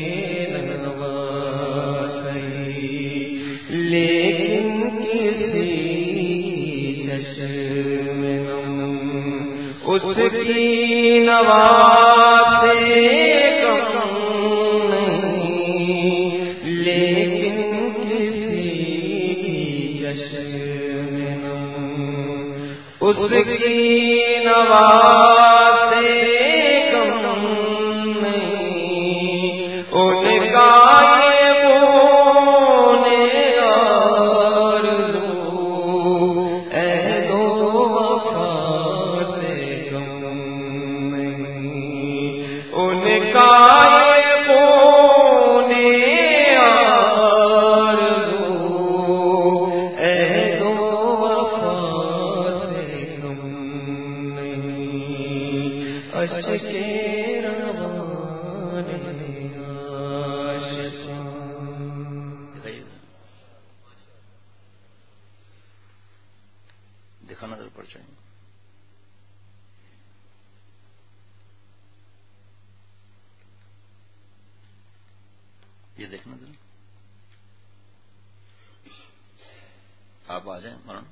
نواسی، لیکن کسی چشم اس کی نوا سے کم نہیں، لیکن کسی چشم اس کی نوا سے کم نہیں، ان کا یہ کون آرزو عہد و وفا سے کم نہیں، ان کا یہ کون آرزو عہد و وفا سے کم نہیں، اشک روان عاشقاں۔ دکھانا در پڑ جائیں، یہ دیکھنا ذرا، آپ آ جائیں مولانا،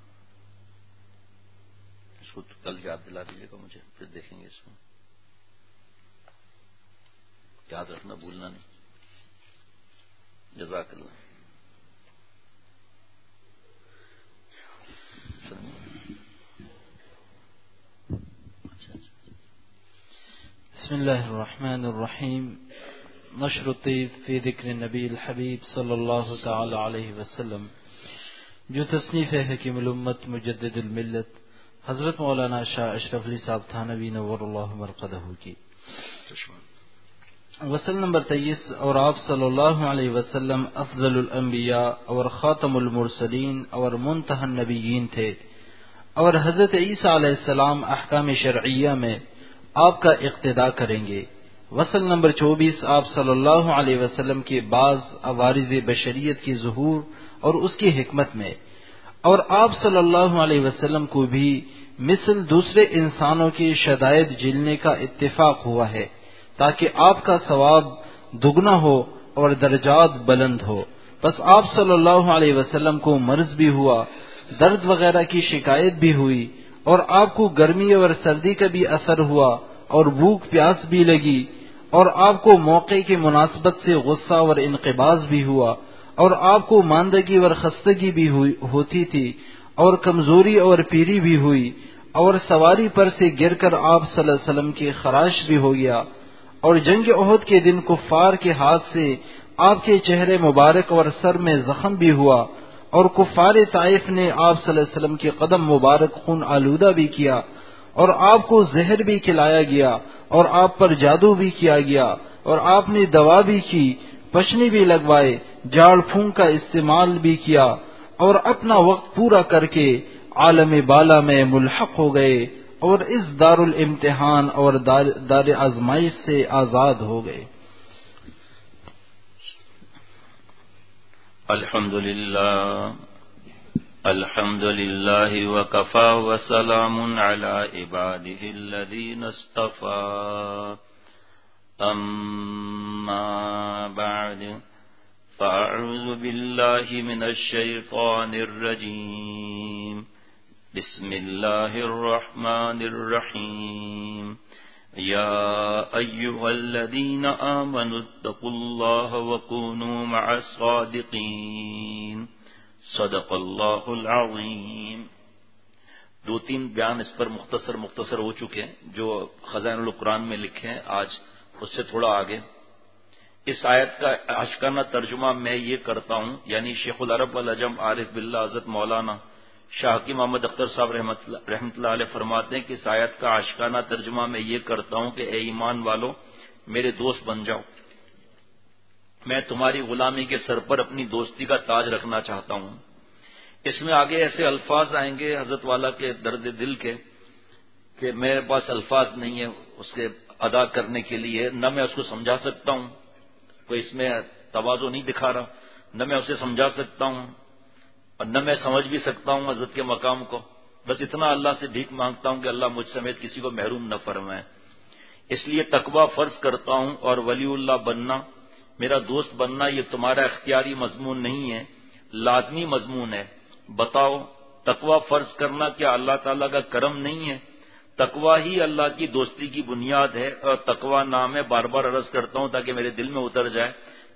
اس کو کل یاد دلا دیجیے گا مجھے، پھر دیکھیں گے اس میں، یاد رکھنا بھولنا نہیں، جزاک اللہ۔ بسم اللہ الرحمن الرحیم، نشر الطیب فی ذکر النبی الحبیب صلی اللہ تعالی علیہ وسلم، جو تصنیف ہے حکیم الامت مجدد الملت حضرت مولانا شاہ اشرف علی صاحب تھانوی نور اللہ مرقدہ کی، وصل نمبر 23 اور آپ صلی اللہ علیہ وسلم افضل الانبیاء اور خاتم المرسلین اور منتہی النبیین تھے، اور حضرت عیسیٰ علیہ السلام احکام شرعیہ میں آپ کا اقتداء کریں گے۔ وصل نمبر 24 آپ صلی اللہ علیہ وسلم کے بعض عوارض بشریت کی ظہور اور اس کی حکمت میں، اور آپ صلی اللہ علیہ وسلم کو بھی مثل دوسرے انسانوں کی شدائد جھیلنے کا اتفاق ہوا ہے تاکہ آپ کا ثواب دگنا ہو اور درجات بلند ہو۔ بس آپ صلی اللہ علیہ وسلم کو مرض بھی ہوا، درد وغیرہ کی شکایت بھی ہوئی، اور آپ کو گرمی اور سردی کا بھی اثر ہوا، اور بھوک پیاس بھی لگی، اور آپ کو موقع کی مناسبت سے غصہ اور انقباض بھی ہوا، اور آپ کو ماندگی اور خستگی بھی ہوتی تھی، اور کمزوری اور پیری بھی ہوئی، اور سواری پر سے گر کر آپ صلی اللہ علیہ وسلم کی خراش بھی ہو گیا، اور جنگ احد کے دن کفار کے ہاتھ سے آپ کے چہرے مبارک اور سر میں زخم بھی ہوا، اور کفار طائف نے آپ صلی اللہ علیہ وسلم کے قدم مبارک خون آلودہ بھی کیا، اور آپ کو زہر بھی کھلایا گیا، اور آپ پر جادو بھی کیا گیا، اور آپ نے دوا بھی کی، پشنی بھی لگوائے، جھاڑ پھونک کا استعمال بھی کیا، اور اپنا وقت پورا کر کے عالم بالا میں ملحق ہو گئے، اور اس دار الامتحان اور دار آزمائش سے آزاد ہو گئے۔ الحمد للہ وکفا وسلام علی عباده الذین اصطفى اما بعد فاعوذ باللہ من الشیطان الرجیم بسم اللہ الرحمن الرحیم یا ایہا الذین آمنوا اتقوا اللہ وکونوا مع الصادقین صدق اللہ العظیم۔ دو تین بیان اس پر مختصر ہو چکے ہیں جو خزائن القرآن میں لکھے ہیں، آج اس سے تھوڑا آگے۔ اس آیت کا اشکانہ ترجمہ میں یہ کرتا ہوں، یعنی شیخ العرب والعجم عارف باللہ حضرت مولانا شاہ حکیم محمد اختر صاحب رحمۃ اللہ علیہ فرماتے ہیں کہ اس آیت کا اشکانہ ترجمہ میں یہ کرتا ہوں کہ اے ایمان والو میرے دوست بن جاؤ، میں تمہاری غلامی کے سر پر اپنی دوستی کا تاج رکھنا چاہتا ہوں۔ اس میں آگے ایسے الفاظ آئیں گے حضرت والا کے درد دل کے کہ میرے پاس الفاظ نہیں ہے اس کے ادا کرنے کے لیے، نہ میں اس کو سمجھا سکتا ہوں، کوئی اس میں تواضع نہیں دکھا رہا، نہ میں اسے سمجھا سکتا ہوں اور نہ میں سمجھ بھی سکتا ہوں حضرت کے مقام کو، بس اتنا اللہ سے بھیک مانگتا ہوں کہ اللہ مجھ سمیت کسی کو محروم نہ فرمائے۔ اس لیے تقویٰ فرض کرتا ہوں، اور ولی اللہ بننا، میرا دوست بننا، یہ تمہارا اختیاری مضمون نہیں ہے، لازمی مضمون ہے۔ بتاؤ تقویٰ فرض کرنا کیا اللہ تعالیٰ کا کرم نہیں ہے؟ تقویٰ ہی اللہ کی دوستی کی بنیاد ہے، اور تقویٰ نام ہے، بار بار عرض کرتا ہوں تاکہ میرے دل میں اتر جائے،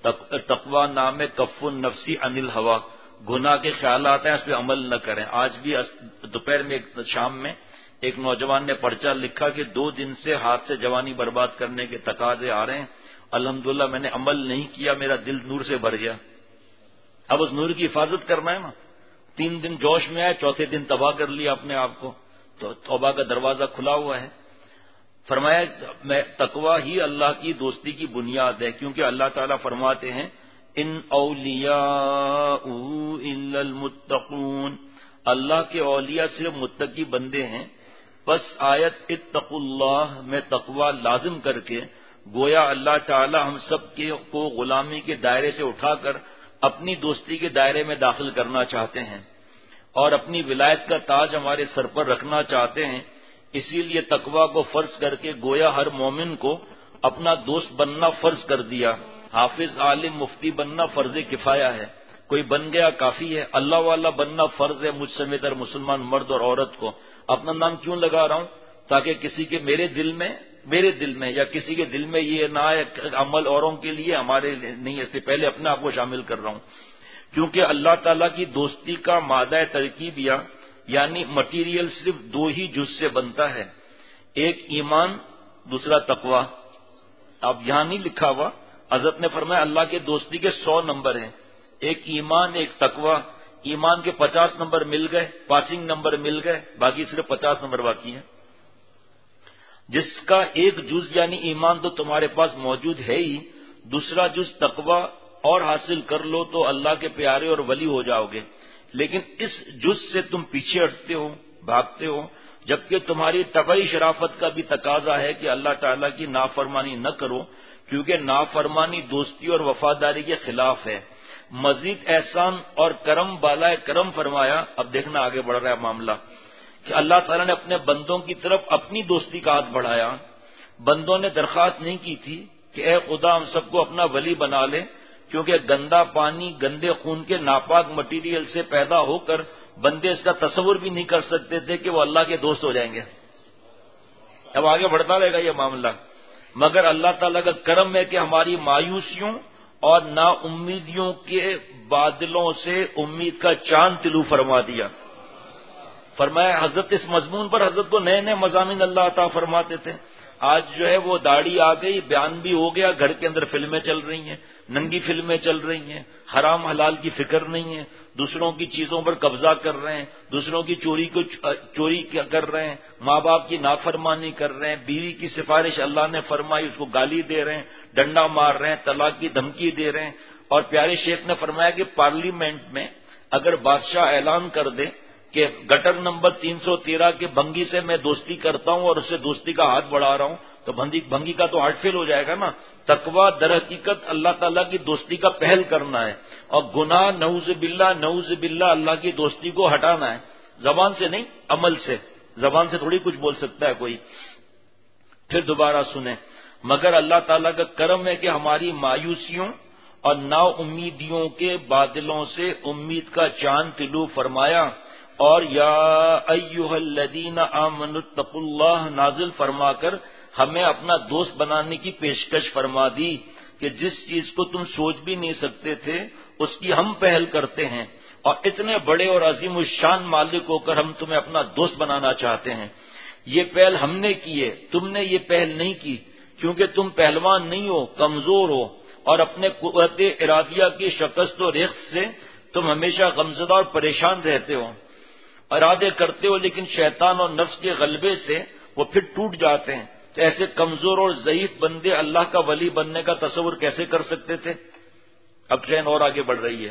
تقویٰ نام ہے کف النفسی عن الہوا، گناہ کے خیالات ہیں اس پہ عمل نہ کریں۔ آج بھی دوپہر میں شام میں ایک نوجوان نے پرچہ لکھا کہ 2 دن سے ہاتھ سے جوانی برباد کرنے کے تقاضے آ رہے ہیں، الحمدللہ میں نے عمل نہیں کیا، میرا دل نور سے بھر گیا۔ اب اس نور کی حفاظت کرنا ہے نا، 3 دن جوش میں آئے، چوتھے دن تباہ کر لیا اپنے آپ کو، تو توبہ کا دروازہ کھلا ہوا ہے۔ فرمایا میں تقویٰ ہی اللہ کی دوستی کی بنیاد ہے، کیونکہ اللہ تعالیٰ فرماتے ہیں ان اولیاء الا المتقون، اللہ کے اولیاء صرف متقی بندے ہیں۔ بس آیت اتقوا اللہ میں تقویٰ لازم کر کے گویا اللہ تعالی ہم سب کو غلامی کے دائرے سے اٹھا کر اپنی دوستی کے دائرے میں داخل کرنا چاہتے ہیں، اور اپنی ولایت کا تاج ہمارے سر پر رکھنا چاہتے ہیں۔ اسی لیے تقویٰ کو فرض کر کے گویا ہر مومن کو اپنا دوست بننا فرض کر دیا۔ حافظ، عالم، مفتی بننا فرض کفایہ ہے، کوئی بن گیا کافی ہے۔ اللہ والا بننا فرض ہے مجھ سمیت ہر مسلمان مرد اور عورت کو۔ اپنا نام کیوں لگا رہا ہوں؟ تاکہ کسی کے میرے دل میں یا کسی کے دل میں یہ نہ آئے عمل اوروں کے لیے ہمارے نہیں، اس سے پہلے اپنے آپ کو شامل کر رہا ہوں، کیونکہ اللہ تعالیٰ کی دوستی کا مادہ ترکیبیہ یعنی مٹیریل صرف 2 ہی جز سے بنتا ہے، ایک ایمان، دوسرا تقویٰ۔ اب یہاں نہیں لکھا ہوا، حضرت نے فرمایا اللہ کے دوستی کے 100 نمبر ہیں، ایک ایمان، ایک تقویٰ۔ ایمان کے 50 نمبر مل گئے، پاسنگ نمبر مل گئے، باقی صرف 50 نمبر باقی ہیں۔ جس کا ایک جز یعنی ایمان تو تمہارے پاس موجود ہے ہی، دوسرا جز تقوی اور حاصل کر لو تو اللہ کے پیارے اور ولی ہو جاؤ گے، لیکن اس جز سے تم پیچھے ہٹتے ہو، بھاگتے ہو، جبکہ تمہاری طبعی شرافت کا بھی تقاضا ہے کہ اللہ تعالیٰ کی نافرمانی نہ کرو، کیونکہ نافرمانی دوستی اور وفاداری کے خلاف ہے۔ مزید احسان اور کرم بالائے کرم فرمایا۔ اب دیکھنا آگے بڑھ رہا ہے معاملہ کہ اللہ تعالیٰ نے اپنے بندوں کی طرف اپنی دوستی کا ہاتھ بڑھایا۔ بندوں نے درخواست نہیں کی تھی کہ اے خدا ہم سب کو اپنا ولی بنا لے، کیونکہ گندا پانی گندے خون کے ناپاک مٹیریل سے پیدا ہو کر بندے اس کا تصور بھی نہیں کر سکتے تھے کہ وہ اللہ کے دوست ہو جائیں گے۔ اب آگے بڑھتا رہے گا یہ معاملہ، مگر اللہ تعالیٰ کا کرم ہے کہ ہماری مایوسیوں اور نا امیدیوں کے بادلوں سے امید کا چاند طلوع فرما دیا۔ فرمایا حضرت اس مضمون پر حضرت کو نئے نئے مضامین اللہ عطا فرماتے تھے۔ آج جو ہے وہ داڑھی آ گئی، بیان بھی ہو گیا، گھر کے اندر فلمیں چل رہی ہیں، ننگی فلمیں چل رہی ہیں، حرام حلال کی فکر نہیں ہے، دوسروں کی چیزوں پر قبضہ کر رہے ہیں، دوسروں کی چوری کر رہے ہیں، ماں باپ کی نافرمانی کر رہے ہیں، بیوی کی سفارش اللہ نے فرمائی اس کو گالی دے رہے ہیں، ڈنڈا مار رہے ہیں، طلاق کی دھمکی دے رہے ہیں۔ اور پیارے شیخ نے فرمایا کہ پارلیمنٹ میں اگر بادشاہ اعلان کر دے کہ گٹر نمبر 313 کے بھنگی سے میں دوستی کرتا ہوں اور اس سے دوستی کا ہاتھ بڑھا رہا ہوں، تو بھنگی کا تو ہارٹ فیل ہو جائے گا نا۔ تقویٰ در حقیقت اللہ تعالیٰ کی دوستی کا پہل کرنا ہے، اور گناہ نعوذ باللہ اللہ کی دوستی کو ہٹانا ہے، زبان سے نہیں عمل سے۔ زبان سے تھوڑی کچھ بول سکتا ہے کوئی۔ پھر دوبارہ سنیں، مگر اللہ تعالیٰ کا کرم ہے کہ ہماری مایوسیوں اور نا امیدیوں کے بادلوں سے امید کا چاند طلوع فرمایا، اور یا ایھا الذین آمنوا اتقوا اللہ نازل فرما کر ہمیں اپنا دوست بنانے کی پیشکش فرما دی کہ جس چیز کو تم سوچ بھی نہیں سکتے تھے اس کی ہم پہل کرتے ہیں، اور اتنے بڑے اور عظیم الشان مالک ہو کر ہم تمہیں اپنا دوست بنانا چاہتے ہیں۔ یہ پہل ہم نے کی ہے، تم نے یہ پہل نہیں کی، کیونکہ تم پہلوان نہیں ہو، کمزور ہو، اور اپنے قوت ارادیہ کی شکست و ریخت سے تم ہمیشہ غمزدہ اور پریشان رہتے ہو، ارادے کرتے ہو لیکن شیطان اور نفس کے غلبے سے وہ پھر ٹوٹ جاتے ہیں۔ تو ایسے کمزور اور ضعیف بندے اللہ کا ولی بننے کا تصور کیسے کر سکتے تھے؟ اب ٹرین اور آگے بڑھ رہی ہے۔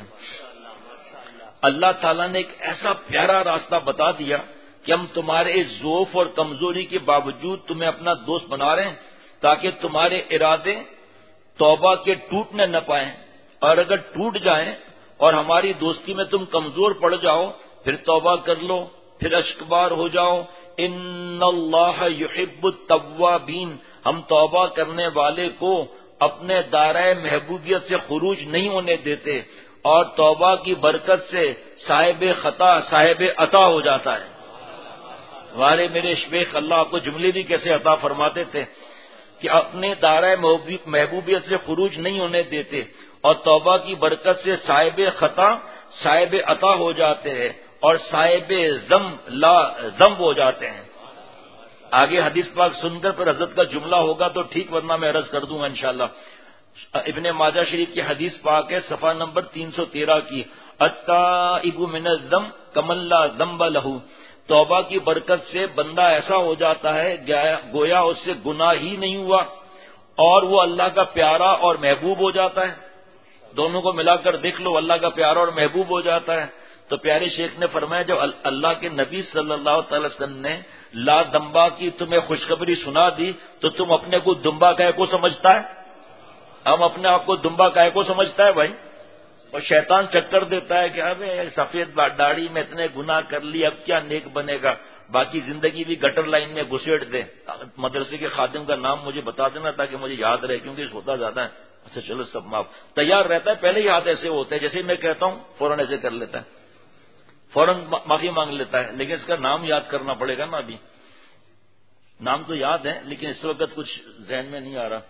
اللہ تعالیٰ نے ایک ایسا پیارا راستہ بتا دیا کہ ہم تمہارے اس ضعف اور کمزوری کے باوجود تمہیں اپنا دوست بنا رہے ہیں، تاکہ تمہارے ارادے توبہ کے ٹوٹنے نہ پائیں، اور اگر ٹوٹ جائیں اور ہماری دوستی میں تم کمزور پڑ جاؤ پھر توبہ کر لو، پھر اشکبار ہو جاؤ۔ ان اللہ یحب التوابین، ہم توبہ کرنے والے کو اپنے دائرۂ محبوبیت سے خروج نہیں ہونے دیتے، اور توبہ کی برکت سے صاحب خطا صاحب عطا ہو جاتا ہے۔ ہمارے میرے شیخ اللہ آپ کو جملے بھی کیسے عطا فرماتے تھے کہ اپنے دائرۂ محبوبیت سے خروج نہیں ہونے دیتے، اور توبہ کی برکت سے صاحب خطا صاحب عطا ہو جاتے ہیں، اور صاحب ذنب ہو جاتے ہیں۔ آگے حدیث پاک سن کر پھر حضرت کا جملہ ہوگا تو ٹھیک، ورنہ میں عرض کر دوں گا انشاءاللہ۔ ابن ماجہ شریف کی حدیث پاک ہے، صفحہ نمبر 313 کی، التائب من الذنب کمن لا ذنب لہ۔ توبہ کی برکت سے بندہ ایسا ہو جاتا ہے گویا اس سے گناہ ہی نہیں ہوا، اور وہ اللہ کا پیارا اور محبوب ہو جاتا ہے۔ دونوں کو ملا کر دیکھ لو، اللہ کا پیارا اور محبوب ہو جاتا ہے۔ تو پیارے شیخ نے فرمایا جب اللہ کے نبی صلی اللہ تعالی وسلم نے لا دمبا کی تمہیں خوشخبری سنا دی تو تم اپنے کو دمبا کہے کو سمجھتا ہے؟ ہم اپنے آپ کو دمبا کہے کو سمجھتا ہے بھائی؟ اور شیطان چکر دیتا ہے کہ ابے سفید داڑھی میں اتنے گناہ کر لی، اب کیا نیک بنے گا، باقی زندگی بھی گٹر لائن میں گھسیٹ دے۔ مدرسے کے خادم کا نام مجھے بتا دینا تاکہ مجھے یاد رہے، کیونکہ اس ہوتا زیادہ ہے۔ اچھا چلو سب معاف، تیار رہتا ہے، پہلے ہی ہاتھ ایسے ہوتے ہیں، جیسے میں کہتا ہوں فوراً ایسے کر لیتا ہے، فوراً معافی مانگ لیتا ہے، لیکن اس کا نام یاد کرنا پڑے گا نا۔ ابھی نام تو یاد ہے لیکن اس وقت کچھ ذہن میں نہیں آ رہا۔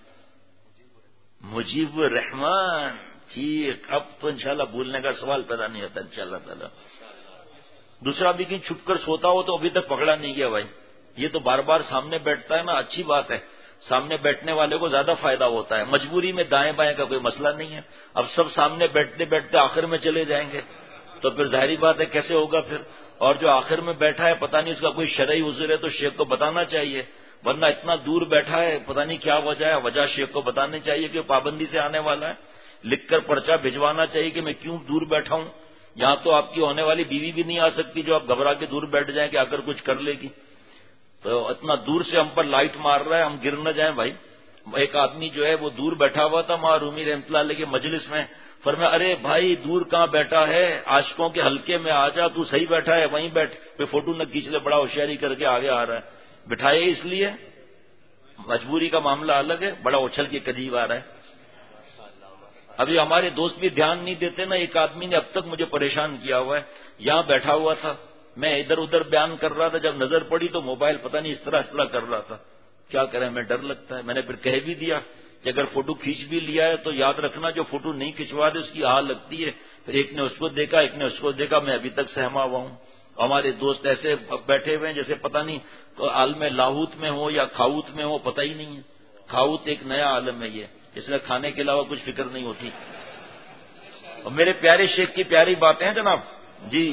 مجیب الرحمان، ٹھیک، اب تو انشاءاللہ بھولنے کا سوال پیدا نہیں ہوتا انشاءاللہ تعالی۔ دوسرا بھی کہیں چھپ کر سوتا ہو تو ابھی تک پکڑا نہیں گیا بھائی، یہ تو بار بار سامنے بیٹھتا ہے نا، اچھی بات ہے، سامنے بیٹھنے والے کو زیادہ فائدہ ہوتا ہے۔ مجبوری میں دائیں بائیں کا کوئی مسئلہ نہیں ہے، اب سب سامنے بیٹھتے بیٹھتے آخر میں چلے جائیں گے تو پھر ظاہری بات ہے کیسے ہوگا پھر۔ اور جو آخر میں بیٹھا ہے پتہ نہیں اس کا کوئی شرعی عذر ہے تو شیخ کو بتانا چاہیے، ورنہ اتنا دور بیٹھا ہے، پتہ نہیں کیا وجہ ہے. وجہ شیخ کو بتانے چاہیے کہ پابندی سے آنے والا ہے، لکھ کر پرچہ بھجوانا چاہیے کہ میں کیوں دور بیٹھا ہوں. یہاں تو آپ کی ہونے والی بیوی بھی نہیں آ سکتی جو آپ گھبرا کے دور بیٹھ جائیں کہ آ کر کچھ کر لے گی. تو اتنا دور سے ہم پر لائٹ مار رہا ہے، ہم گر نہ جائیں بھائی. ایک آدمی جو ہے وہ دور بیٹھا ہوا تھا وہاں رومی رحمۃ اللہ علیہ کے مجلس میں. فرمایا ارے بھائی دور کہاں بیٹھا ہے، عاشقوں کے حلقے میں آ جا، تو صحیح بیٹھا ہے وہیں بیٹھ، کوئی فوٹو نہ کھینچ لے، بڑا ہوشیاری کر کے آگے آ رہا ہے. بٹھائے اس لیے مجبوری کا معاملہ الگ ہے، بڑا اچھل کے قریب آ رہا ہے. ابھی ہمارے دوست بھی دھیان نہیں دیتے نا. ایک آدمی نے اب تک مجھے پریشان کیا ہوا ہے، یہاں بیٹھا ہوا تھا، میں ادھر ادھر بیان کر رہا تھا، جب نظر پڑی تو موبائل پتہ نہیں اس طرح کر رہا تھا. کیا کریں، میں ڈر لگتا ہے. میں نے پھر کہہ بھی دیا کہ اگر فوٹو کھینچ بھی لیا ہے تو یاد رکھنا جو فوٹو نہیں کھنچوا دے اس کی آہ لگتی ہے. پھر ایک نے اس کو دیکھا، ایک نے اس کو دیکھا، میں ابھی تک سہما ہوا ہوں. ہمارے دوست ایسے بیٹھے ہوئے ہیں جیسے پتہ نہیں عالم لاہوت میں ہو یا کھاوت میں ہو، پتہ ہی نہیں ہے. کھاوت ایک نیا عالم ہے، یہ اس میں کھانے کے علاوہ کچھ فکر نہیں ہوتی. اور میرے پیارے شیخ کی پیاری باتیں ہیں جناب جی.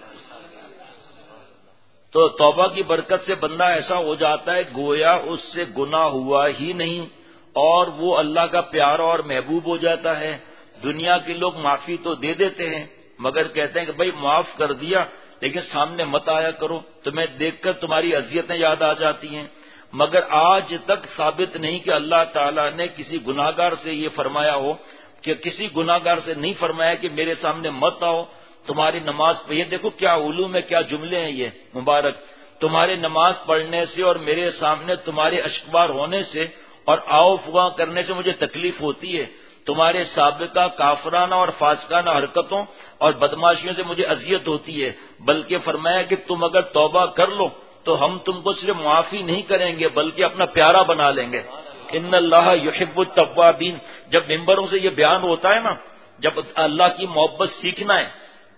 تو توبہ کی برکت سے بندہ ایسا ہو جاتا ہے گویا اس سے گناہ ہوا ہی نہیں، اور وہ اللہ کا پیارا اور محبوب ہو جاتا ہے. دنیا کے لوگ معافی تو دے دیتے ہیں مگر کہتے ہیں کہ بھائی معاف کر دیا لیکن سامنے مت آیا کرو، تمہیں دیکھ کر تمہاری اذیتیں یاد آ جاتی ہیں. مگر آج تک ثابت نہیں کہ اللہ تعالیٰ نے کسی گناہگار سے یہ فرمایا ہو، کہ کسی گناہگار سے نہیں فرمایا کہ میرے سامنے مت آؤ تمہاری نماز پہ. یہ دیکھو کیا علوم ہے، کیا جملے ہیں یہ مبارک. تمہارے نماز پڑھنے سے اور میرے سامنے تمہارے اشکبار ہونے سے اور آؤ فواں کرنے سے مجھے تکلیف ہوتی ہے. تمہارے سابقہ کافرانہ اور فاسقانہ حرکتوں اور بدماشیوں سے مجھے اذیت ہوتی ہے. بلکہ فرمایا کہ تم اگر توبہ کر لو تو ہم تم کو صرف معافی نہیں کریں گے بلکہ اپنا پیارا بنا لیں گے. ان اللہ یحب التوابین. جب ممبروں سے یہ بیان ہوتا ہے نا، جب اللہ کی محبت سیکھنا ہے،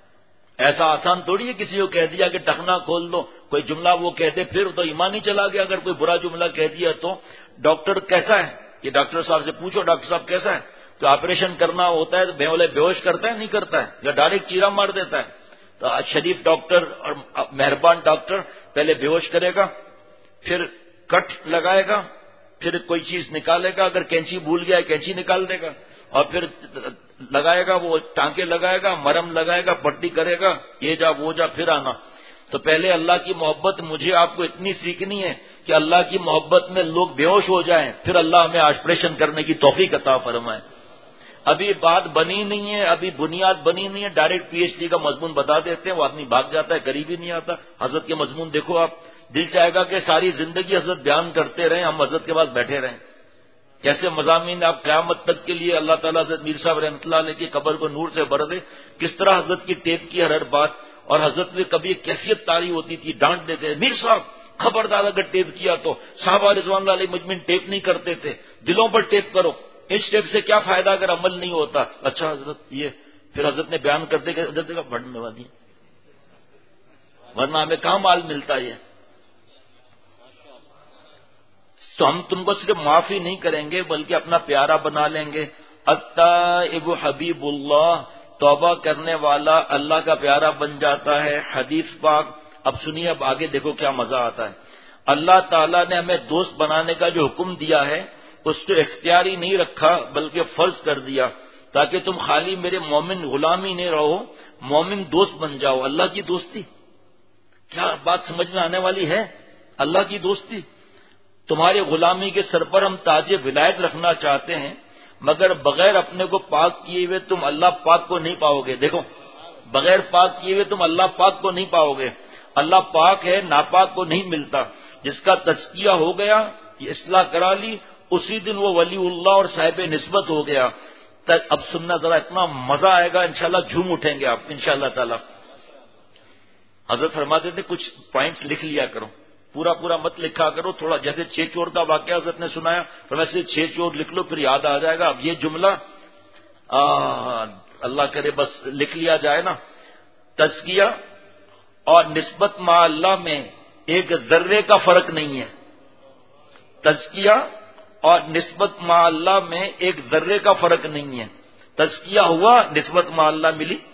ایسا آسان تھوڑی ہے کسی کو کہہ دیا کہ ٹخنا کھول دو، کوئی جملہ وہ کہہ دے پھر تو ایمان ہی چلا گیا. اگر کوئی برا جملہ کہہ دیا تو ڈاکٹر کیسا ہے، یہ ڈاکٹر صاحب سے پوچھو ڈاکٹر صاحب کیسا ہے. تو آپریشن کرنا ہوتا ہے تو بے ہوش کرتا ہے نہیں کرتا ہے، یا ڈائریکٹ چیرا مار دیتا ہے. تو شریف ڈاکٹر اور مہربان ڈاکٹر پہلے بے ہوش کرے گا، پھر کٹ لگائے گا، پھر کوئی چیز نکالے گا، اگر کینچی بھول گیا کینچی نکال دے گا، اور پھر لگائے گا، وہ ٹانکے لگائے گا، مرم لگائے گا، پٹی کرے گا، یہ جا وہ جا پھر آنا. تو پہلے اللہ کی محبت مجھے آپ کو اتنی سیکھنی ہے کہ اللہ کی محبت میں لوگ بے ہوش ہو جائیں، پھر اللہ ہمیں آپریشن کرنے کی توفیق عطا فرمائے. ابھی بات بنی نہیں ہے، ابھی بنیاد بنی نہیں ہے، ڈائریکٹ پی ایچ ڈی کا مضمون بتا دیتے ہیں، وہ آدمی بھاگ جاتا ہے، قریب ہی نہیں آتا. حضرت کے مضمون دیکھو آپ، دل چاہے گا کہ ساری زندگی حضرت بیان کرتے رہیں، ہم حضرت کے بعد بیٹھے رہیں. کیسے مضامین آپ قیامت تک کے لیے اللہ تعالیٰ سے میر صاحب رحمۃ اللہ علیہ کی قبر کو نور سے بھر دے. کس طرح حضرت کی ٹیپ کی ہر بات، اور حضرت میں کبھی کیفیت تاری ہوتی تھی، ڈانٹ دیتے میر صاحب خبردار اگر ٹیپ کیا تو. صحابہ رضوان اللہ علیہ مجمعین ٹیپ نہیں کرتے تھے، دلوں پر ٹیپ کرو. اس ٹیپ سے کیا فائدہ اگر عمل نہیں ہوتا. اچھا حضرت یہ پھر حضرت نے بیان کرتے کہ حضرت کا بڑھنے والی، ورنہ ہمیں کہاں مال ملتا یہ. تو ہم تم کو صرف معافی نہیں کریں گے بلکہ اپنا پیارا بنا لیں گے. التائب حبیب اللہ، توبہ کرنے والا اللہ کا پیارا بن جاتا ہے. حدیث پاک اب سنیے، اب آگے دیکھو کیا مزہ آتا ہے. اللہ تعالیٰ نے ہمیں دوست بنانے کا جو حکم دیا ہے اس کو اختیاری نہیں رکھا بلکہ فرض کر دیا، تاکہ تم خالی میرے مومن غلام ہی نہیں رہو، مومن دوست بن جاؤ. اللہ کی دوستی، کیا بات سمجھ میں آنے والی ہے. اللہ کی دوستی، تمہارے غلامی کے سر پر ہم تاج ولایت رکھنا چاہتے ہیں، مگر بغیر اپنے کو پاک کیے ہوئے تم اللہ پاک کو نہیں پاؤ گے. دیکھو، بغیر پاک کیے ہوئے تم اللہ پاک کو نہیں پاؤ گے. اللہ پاک ہے، ناپاک کو نہیں ملتا. جس کا تزکیہ ہو گیا، یہ اصلاح کرا لی، اسی دن وہ ولی اللہ اور صاحب نسبت ہو گیا. اب سننا ذرا، اتنا مزہ آئے گا انشاءاللہ، جھوم اٹھیں گے آپ انشاءاللہ تعالی. حضرت فرماتے تھے کچھ پوائنٹس لکھ لیا کرو، پورا پورا مت لکھا کرو، تھوڑا. جیسے 6 چور کا واقعہ حضرت نے سنایا، تو ویسے 6 چور لکھ لو، پھر یاد آ جائے گا. اب یہ جملہ اللہ کرے بس لکھ لیا جائے نا. تزکیہ اور نسبت مع اللہ میں ایک ذرے کا فرق نہیں ہے. تزکیہ اور نسبت مع اللہ میں ایک ذرے کا فرق نہیں ہے. تزکیہ ہوا، نسبت مع اللہ ملی.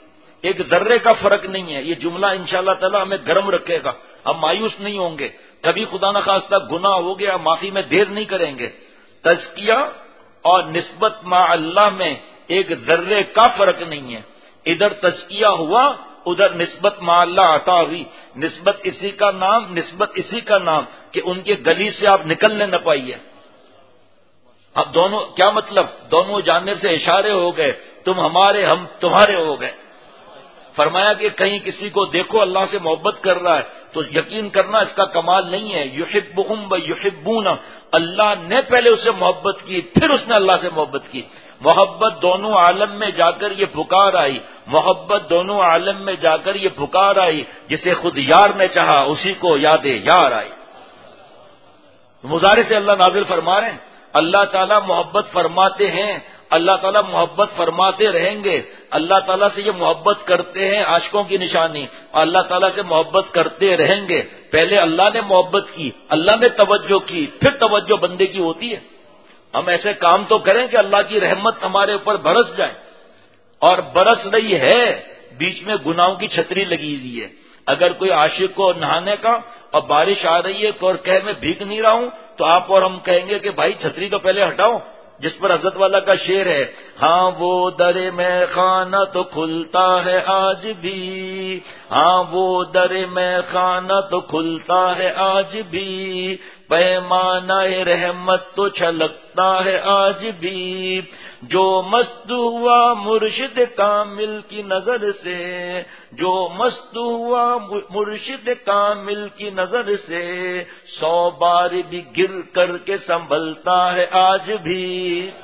ایک ذرے کا فرق نہیں ہے. یہ جملہ انشاءاللہ تعالی ہمیں گرم رکھے گا. ہم مایوس نہیں ہوں گے. کبھی خدا نخواستہ گناہ ہو گیا معافی میں دیر نہیں کریں گے. تزکیہ اور نسبت مع اللہ میں ایک ذرے کا فرق نہیں ہے. ادھر تزکیہ ہوا, ادھر نسبت مع اللہ عطا ہوئی. نسبت اسی کا نام, نسبت اسی کا نام کہ ان کے گلی سے آپ نکلنے نہ پائیے. اب دونوں کیا مطلب, دونوں جانب سے اشارے ہو گئے, تم ہمارے ہم تمہارے ہو گئے. فرمایا کہ کہیں کسی کو دیکھو اللہ سے محبت کر رہا ہے تو یقین کرنا اس کا کمال نہیں ہے. یحبہم و یحبون, اللہ نے پہلے اس سے محبت کی, پھر اس نے اللہ سے محبت کی. محبت دونوں عالم میں جا کر یہ پکار آئی, محبت دونوں عالم میں جا کر یہ پکار آئی, جسے خود یار نے چاہا اسی کو یاد یار آئی. مضارع سے اللہ نازل فرما رہے ہیں. اللہ تعالیٰ محبت فرماتے ہیں, اللہ تعالیٰ محبت فرماتے رہیں گے. اللہ تعالیٰ سے یہ محبت کرتے ہیں عاشقوں کی نشانی, اور اللہ تعالیٰ سے محبت کرتے رہیں گے. پہلے اللہ نے محبت کی, اللہ نے توجہ کی, پھر توجہ بندے کی ہوتی ہے. ہم ایسے کام تو کریں کہ اللہ کی رحمت ہمارے اوپر برس جائے, اور برس رہی ہے, بیچ میں گناہوں کی چھتری لگی ہوئی ہے. اگر کوئی عاشق کو نہانے کا اور بارش آ رہی ہے تو اور کہے میں بھیگ نہیں رہا ہوں, تو آپ اور ہم کہیں گے کہ بھائی چھتری تو پہلے ہٹاؤ. جس پر حضرت والا کا شعر ہے, ہاں وہ در میں خانہ تو کھلتا ہے آج بھی, ہاں وہ در میں خانہ تو کھلتا ہے آج بھی, پیمانہ رحمت تو چھلکتا ہے آج بھی. جو مست ہوا مرشد کامل کی نظر سے, جو مست ہوا مرشد کامل کی نظر سے, 100 بار بھی گر کر کے سنبھلتا ہے آج بھی.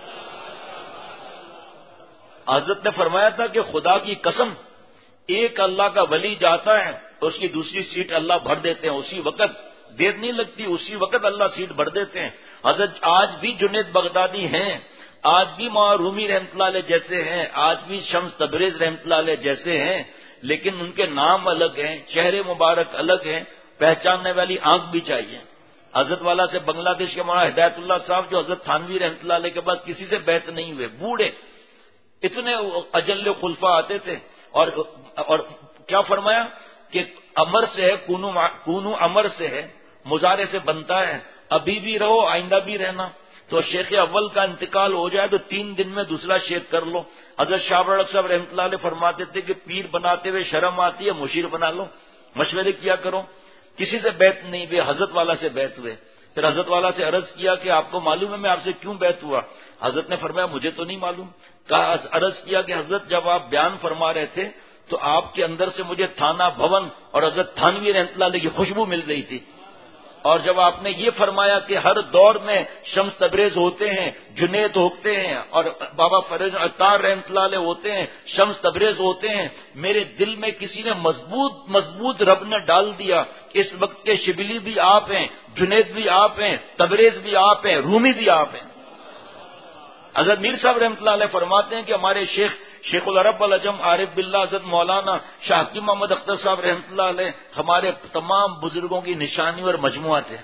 حضرت نے فرمایا تھا کہ خدا کی قسم, ایک اللہ کا ولی جاتا ہے تو اس کی دوسری سیٹ اللہ بھر دیتے ہیں اسی وقت, دیر نہیں لگتی, اسی وقت اللہ سیٹ بھر دیتے ہیں. حضرت آج بھی جنید بغدادی ہیں, آج بھی معرومی رحمت اللہ علیہ جیسے ہیں, آج بھی شمس تبریز رحمت اللہ علیہ جیسے ہیں, لیکن ان کے نام الگ ہیں, چہرے مبارک الگ ہیں, پہچاننے والی آنکھ بھی چاہیے. حضرت والا سے بنگلہ دیش کے مولانا ہدایت اللہ صاحب جو حضرت تھانوی رحمت اللہ علیہ کے بعد کسی سے بیعت نہیں ہوئے, بوڑھے, اتنے اجل خلفاء آتے تھے, اور کیا فرمایا کہ امر سے ہے, کونو امر سے ہے, مضارع سے بنتا ہے, ابھی بھی رہو آئندہ بھی رہنا. تو شیخ اول کا انتقال ہو جائے تو 3 دن میں دوسرا شیخ کر لو. حضرت شاہ بڑک صاحب رحمۃ اللہ علیہ فرماتے تھے کہ پیر بناتے ہوئے شرم آتی ہے, مشیر بنا لو, مشورے کیا کرو. کسی سے بیعت نہیں ہوئے, حضرت والا سے بیعت ہوئے. پھر حضرت والا سے عرض کیا کہ آپ کو معلوم ہے میں آپ سے کیوں بیعت ہوا؟ حضرت نے فرمایا مجھے تو نہیں معلوم. کہا, عرض کیا کہ حضرت جب آپ بیان فرما رہے تھے تو آپ کے اندر سے مجھے تھانہ بھون اور حضرت تھانوی رحمۃ اللہ علیہ کی خوشبو مل رہی تھی, اور جب آپ نے یہ فرمایا کہ ہر دور میں شمس تبریز ہوتے ہیں, جنید ہوتے ہیں, اور بابا فرید عطار رحمۃ اللہ علیہ ہوتے ہیں, شمس تبریز ہوتے ہیں, میرے دل میں کسی نے مضبوط رب نے ڈال دیا کہ اس وقت کے شبلی بھی آپ ہیں, جنید بھی آپ ہیں, تبریز بھی آپ ہیں, رومی بھی آپ ہیں. حضرت میر صاحب رحمۃ اللہ علیہ فرماتے ہیں کہ ہمارے شیخ العرب العجم عارف باللہ حضرت مولانا شاہ حکیم محمد اختر صاحب رحمۃ اللہ علیہ ہمارے تمام بزرگوں کی نشانی اور مجموعہ تھے.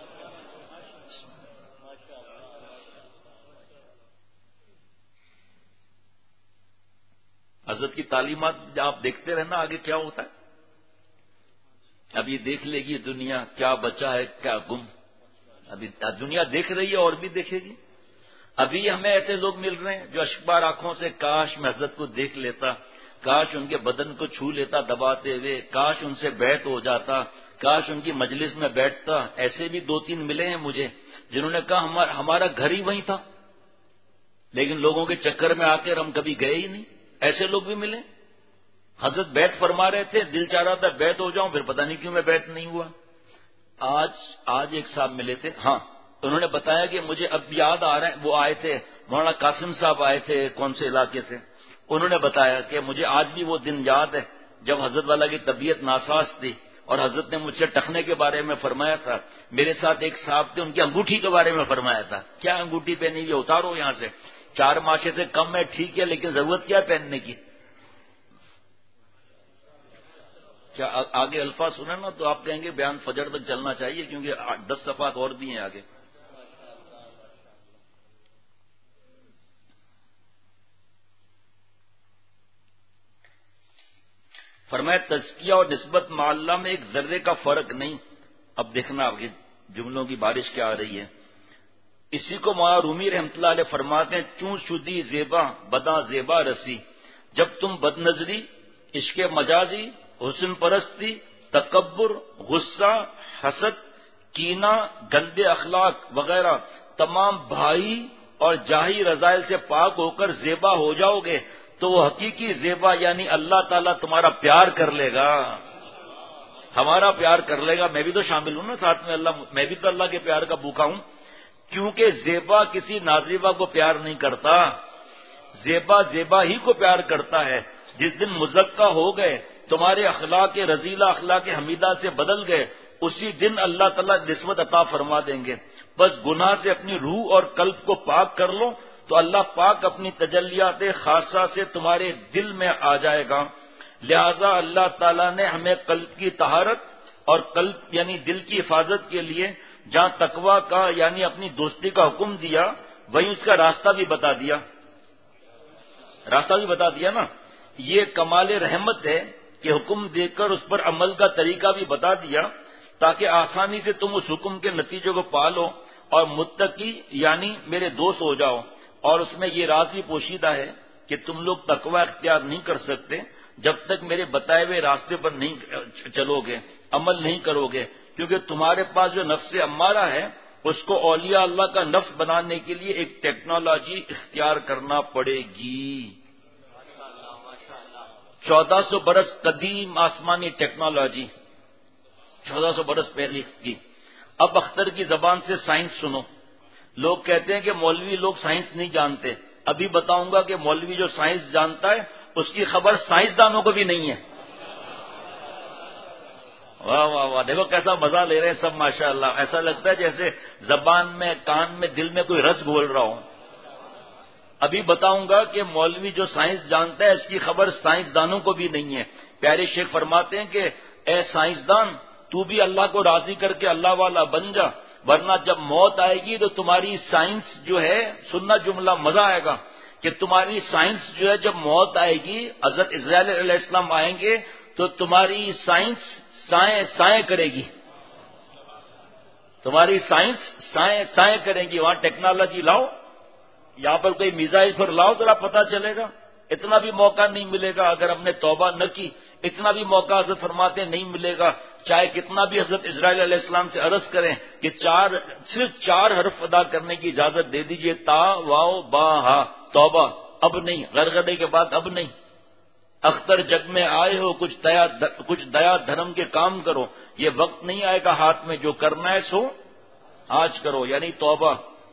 حضرت کی تعلیمات آپ دیکھتے رہنا آگے کیا ہوتا ہے. اب یہ دیکھ لے گی دنیا کیا بچا ہے کیا گم, ابھی دنیا دیکھ رہی ہے اور بھی دیکھے گی. ابھی ہمیں ایسے لوگ مل رہے ہیں جو اشکبار آنکھوں سے کاش میں حضرت کو دیکھ لیتا, کاش ان کے بدن کو چھو لیتا دباتے ہوئے, کاش ان سے بیعت ہو جاتا, کاش ان کی مجلس میں بیٹھتا. ایسے بھی 2-3 ملے ہیں مجھے جنہوں نے کہا ہمارا گھر ہی وہیں تھا, لیکن لوگوں کے چکر میں آ کر ہم کبھی گئے ہی نہیں. ایسے لوگ بھی ملے. حضرت بیعت فرما رہے تھے, دل چاہ رہا تھا بیعت ہو جاؤں, پھر پتہ نہیں کیوں میں بیعت نہیں ہوا. آج ایک صاحب ملے تھے, ہاں انہوں نے بتایا کہ مجھے اب یاد آ رہا ہے, وہ آئے تھے مولانا قاسم صاحب آئے تھے کون سے علاقے سے, انہوں نے بتایا کہ مجھے آج بھی وہ دن یاد ہے جب حضرت والا کی طبیعت ناساز تھی اور حضرت نے مجھ سے ٹخنے کے بارے میں فرمایا تھا. میرے ساتھ ایک صاحب تھے, ان کی انگوٹھی کے بارے میں فرمایا تھا, کیا انگوٹھی پہنی ہوئی اتارو یہاں سے, 4 ماشے سے کم ہے ٹھیک ہے, لیکن ضرورت کیا ہے پہننے کی. کیا آگے الفاظ سنیں نا تو آپ کہیں گے بیان فجر تک چلنا چاہیے, کیونکہ 10 صفحات اور بھی ہیں آگے. فرمایا تزکیہ اور نسبت مع اللہ میں ایک ذرے کا فرق نہیں. اب دیکھنا آپ کی جملوں کی بارش کیا آ رہی ہے. اسی کو مولانا رومی رحمۃ اللہ علیہ فرماتے ہیں چون شدی زیبا بدا زیبا رسی. جب تم بد نظری، عشق مجازی، حسن پرستی، تکبر، غصہ، حسد، کینہ، گندے اخلاق وغیرہ تمام بھائی اور جاہی رذائل سے پاک ہو کر زیبا ہو جاؤ گے تو وہ حقیقی زیبا یعنی اللہ تعالیٰ تمہارا پیار کر لے گا، ہمارا پیار کر لے گا. میں بھی تو شامل ہوں نا ساتھ میں، اللہ میں بھی تو اللہ کے پیار کا بھوکا ہوں. کیونکہ زیبا کسی نازیبا کو پیار نہیں کرتا، زیبا زیبا ہی کو پیار کرتا ہے. جس دن مزکا ہو گئے، تمہارے اخلاق رذیلہ اخلاق حمیدہ سے بدل گئے، اسی دن اللہ تعالیٰ نسبت عطا فرما دیں گے. بس گناہ سے اپنی روح اور قلب کو پاک کر لو تو اللہ پاک اپنی تجلیات خاصہ سے تمہارے دل میں آ جائے گا. لہذا اللہ تعالیٰ نے ہمیں قلب کی طہارت اور قلب یعنی دل کی حفاظت کے لیے جہاں تقویٰ کا یعنی اپنی دوستی کا حکم دیا، وہیں اس کا راستہ بھی بتا دیا. راستہ بھی بتا دیا نا. یہ کمال رحمت ہے کہ حکم دے کر اس پر عمل کا طریقہ بھی بتا دیا تاکہ آسانی سے تم اس حکم کے نتیجے کو پالو اور متقی یعنی میرے دوست ہو جاؤ. اور اس میں یہ راز بھی پوشیدہ ہے کہ تم لوگ تقویٰ اختیار نہیں کر سکتے جب تک میرے بتائے ہوئے راستے پر نہیں چلو گے، عمل نہیں کرو گے. کیونکہ تمہارے پاس جو نفس امارہ ہے اس کو اولیاء اللہ کا نفس بنانے کے لیے ایک ٹیکنالوجی اختیار کرنا پڑے گی. 1400 برس قدیم آسمانی ٹیکنالوجی، 1400 برس پہلے کی. اب اختر کی زبان سے سائنس سنو. لوگ کہتے ہیں کہ مولوی لوگ سائنس نہیں جانتے. ابھی بتاؤں گا کہ مولوی جو سائنس جانتا ہے اس کی خبر سائنسدانوں کو بھی نہیں ہے. واہ واہ واہ، دیکھو کیسا مزہ لے رہے ہیں سب ماشاء اللہ. ایسا لگتا ہے جیسے زبان میں، کان میں، دل میں کوئی رس گھول رہا ہو. ابھی بتاؤں گا کہ مولوی جو سائنس جانتا ہے اس کی خبر سائنسدانوں کو بھی نہیں ہے. پیارے شیخ فرماتے ہیں کہ اے سائنسدان تو بھی اللہ کو راضی کر کے اللہ والا بن جا، ورنہ جب موت آئے گی تو تمہاری سائنس جو ہے، سننا جملہ مزہ آئے گا کہ تمہاری سائنس جو ہے جب موت آئے گی، حضرت اسرائیل علیہ السلام آئیں گے تو تمہاری سائنس سائیں سائیں کرے گی. تمہاری سائنس سائیں سائیں کرے گی. وہاں ٹیکنالوجی لاؤ، یہاں پر کوئی میزائل پر لاؤ ذرا پتہ چلے گا. اتنا بھی موقع نہیں ملے گا اگر ہم نے توبہ نہ کی. اتنا بھی موقع حضرت فرماتے نہیں ملے گا چاہے کتنا بھی حضرت اسرائیل علیہ السلام سے عرض کریں کہ صرف 4 حرف ادا کرنے کی اجازت دے دیجئے، تا واو با ہا. توبہ اب نہیں، غرغرے کے بعد اب نہیں. اختر جگ میں آئے ہو کچھ دیا دھرم کے کام کرو. یہ وقت نہیں آئے گا ہاتھ میں، جو کرنا ہے سو آج کرو، یعنی توبہ.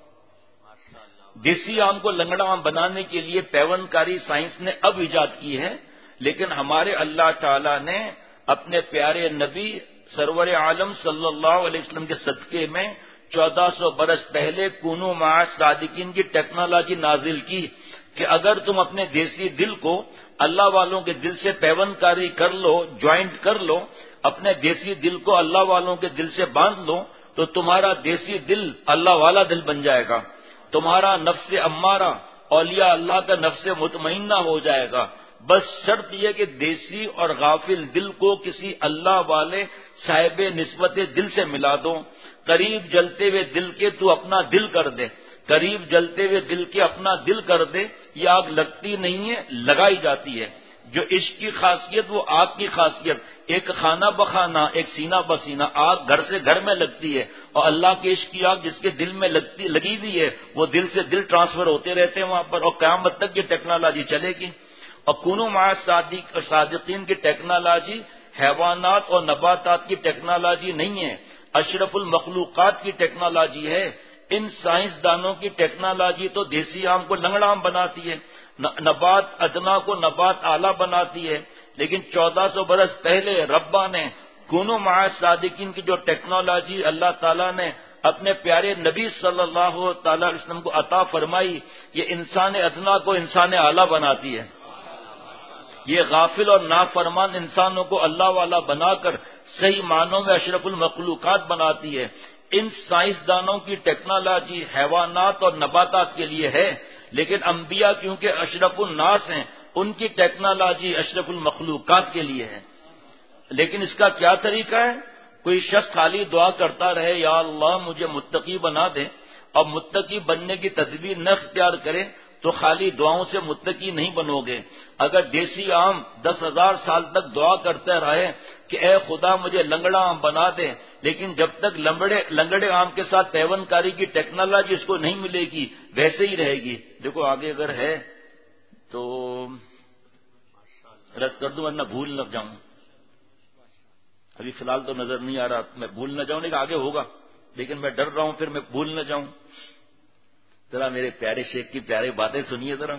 دیسی آم کو لنگڑا آم بنانے کے لیے پیون کاری سائنس نے اب ایجاد کی ہے، لیکن ہمارے اللہ تعالی نے اپنے پیارے نبی سرور عالم صلی اللہ علیہ وسلم کے صدقے میں 1400 برس پہلے کونو مع صادقین کی ٹیکنالوجی نازل کی کہ اگر تم اپنے دیسی دل کو اللہ والوں کے دل سے پیون کاری کر لو، جوائنٹ کر لو، اپنے دیسی دل کو اللہ والوں کے دل سے باندھ لو تو تمہارا دیسی دل اللہ والا دل بن جائے گا. تمہارا نفس امارہ اولیاء اللہ کا نفس مطمئنہ ہو جائے گا. بس شرط یہ کہ دیسی اور غافل دل کو کسی اللہ والے صاحب نسبت دل سے ملا دو. قریب جلتے ہوئے دل کے تو اپنا دل کر دے، قریب جلتے ہوئے دل کے اپنا دل کر دے. یہ آگ لگتی نہیں ہے، لگائی جاتی ہے. جو عشق کی خاصیت وہ آگ کی خاصیت، ایک خانہ بخانہ ایک سینہ بسینہ. آگ گھر سے گھر میں لگتی ہے اور اللہ کے عشق کی آگ جس کے دل میں لگی ہوئی ہے وہ دل سے دل ٹرانسفر ہوتے رہتے ہیں وہاں پر، اور قیامت تک یہ ٹیکنالوجی چلے گی. اور کونو مع صادقین کی ٹیکنالوجی حیوانات اور نباتات کی ٹیکنالوجی نہیں ہے، اشرف المخلوقات کی ٹیکنالوجی ہے. ان سائنسدانوں کی ٹیکنالوجی تو دیسی آم کو لنگڑا آم بناتی ہے، نبات ادنا کو نبات اعلیٰ بناتی ہے. لیکن 1400 برس پہلے ربا نے کونو مع صادقین کی جو ٹیکنالوجی اللہ تعالیٰ نے اپنے پیارے نبی صلی اللہ تعالی علیہ وسلم کو عطا فرمائی، یہ انسان ادنا کو انسان اعلیٰ بناتی ہے. یہ غافل اور نافرمان انسانوں کو اللہ والا بنا کر صحیح معنوں میں اشرف المخلوقات بناتی ہے. ان سائنسدانوں کی ٹیکنالوجی حیوانات اور نباتات کے لیے ہے، لیکن انبیاء کیونکہ اشرف الناس ہیں ان کی ٹیکنالوجی اشرف المخلوقات کے لیے ہے، لیکن اس کا کیا طریقہ ہے؟ کوئی شخص خالی دعا کرتا رہے یا اللہ مجھے متقی بنا دے، اور متقی بننے کی تدبیر نہ اختیار کرے تو خالی دعاؤں سے متقی نہیں بنو گے۔ اگر دیسی عام 10,000 سال تک دعا کرتے رہے کہ اے خدا مجھے لنگڑا عام بنا دے، لیکن جب تک لنگڑے عام کے ساتھ پیون کاری کی ٹیکنالوجی اس کو نہیں ملے گی ویسے ہی رہے گی۔ دیکھو آگے اگر ہے تو رد کر دوں ورنہ بھول نہ جاؤں، ابھی فی الحال تو نظر نہیں آ رہا، میں بھول نہ جاؤں، لیکن آگے ہوگا، لیکن میں ڈر رہا ہوں پھر میں بھول نہ جاؤں۔ ذرا میرے پیارے شیخ کی پیارے باتیں سنیے ذرا۔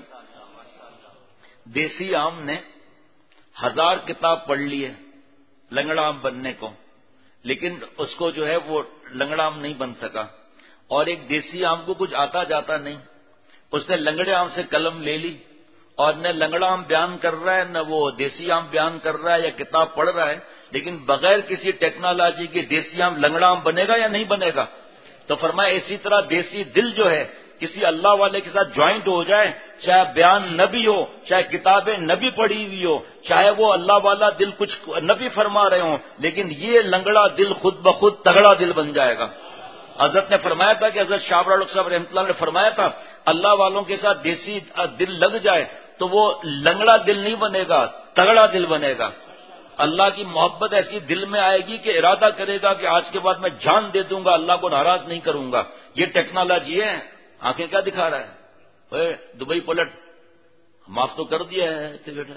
دیسی عام نے 1000 کتاب پڑھ لی ہے لنگڑا عام بننے کو، لیکن اس کو جو ہے وہ لنگڑا عام نہیں بن سکا، اور ایک دیسی عام کو کچھ آتا جاتا نہیں، اس نے لنگڑے عام سے قلم لے لی، اور نہ لنگڑا عام بیان کر رہا ہے نہ وہ دیسی عام بیان کر رہا ہے یا کتاب پڑھ رہا ہے، لیکن بغیر کسی ٹیکنالوجی کے دیسی عام لنگڑا عام بنے گا یا نہیں بنے گا؟ تو فرمایا اسی طرح دیسی دل جو ہے کسی اللہ والے کے ساتھ جوائنٹ ہو جائے، چاہے بیان نبی ہو، چاہے کتابیں نبی پڑھی ہوئی ہو، چاہے وہ اللہ والا دل کچھ نبی فرما رہے ہوں، لیکن یہ لنگڑا دل خود بخود تگڑا دل بن جائے گا۔ حضرت نے فرمایا تھا کہ حضرت شاہ رحمۃ صاحب رحمۃ اللہ نے فرمایا تھا اللہ والوں کے ساتھ دیسی دل لگ جائے تو وہ لنگڑا دل نہیں بنے گا، تگڑا دل بنے گا۔ اللہ کی محبت ایسی دل میں آئے گی کہ ارادہ کرے گا کہ آج کے بعد میں جان دے دوں گا، اللہ کو ناراض نہیں کروں گا۔ یہ ٹیکنالوجی ہے۔ آنکھیں کیا دکھا رہا ہے؟ دبئی پلٹ معاف تو کر دیا ہے بیٹا،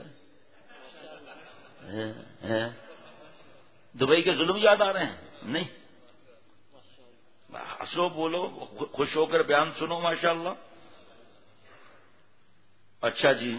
دبئی کے ظلم یاد آ رہے ہیں؟ نہیں، ہنسو بولو خوش ہو کر بیان سنو ماشاءاللہ۔ اچھا جی،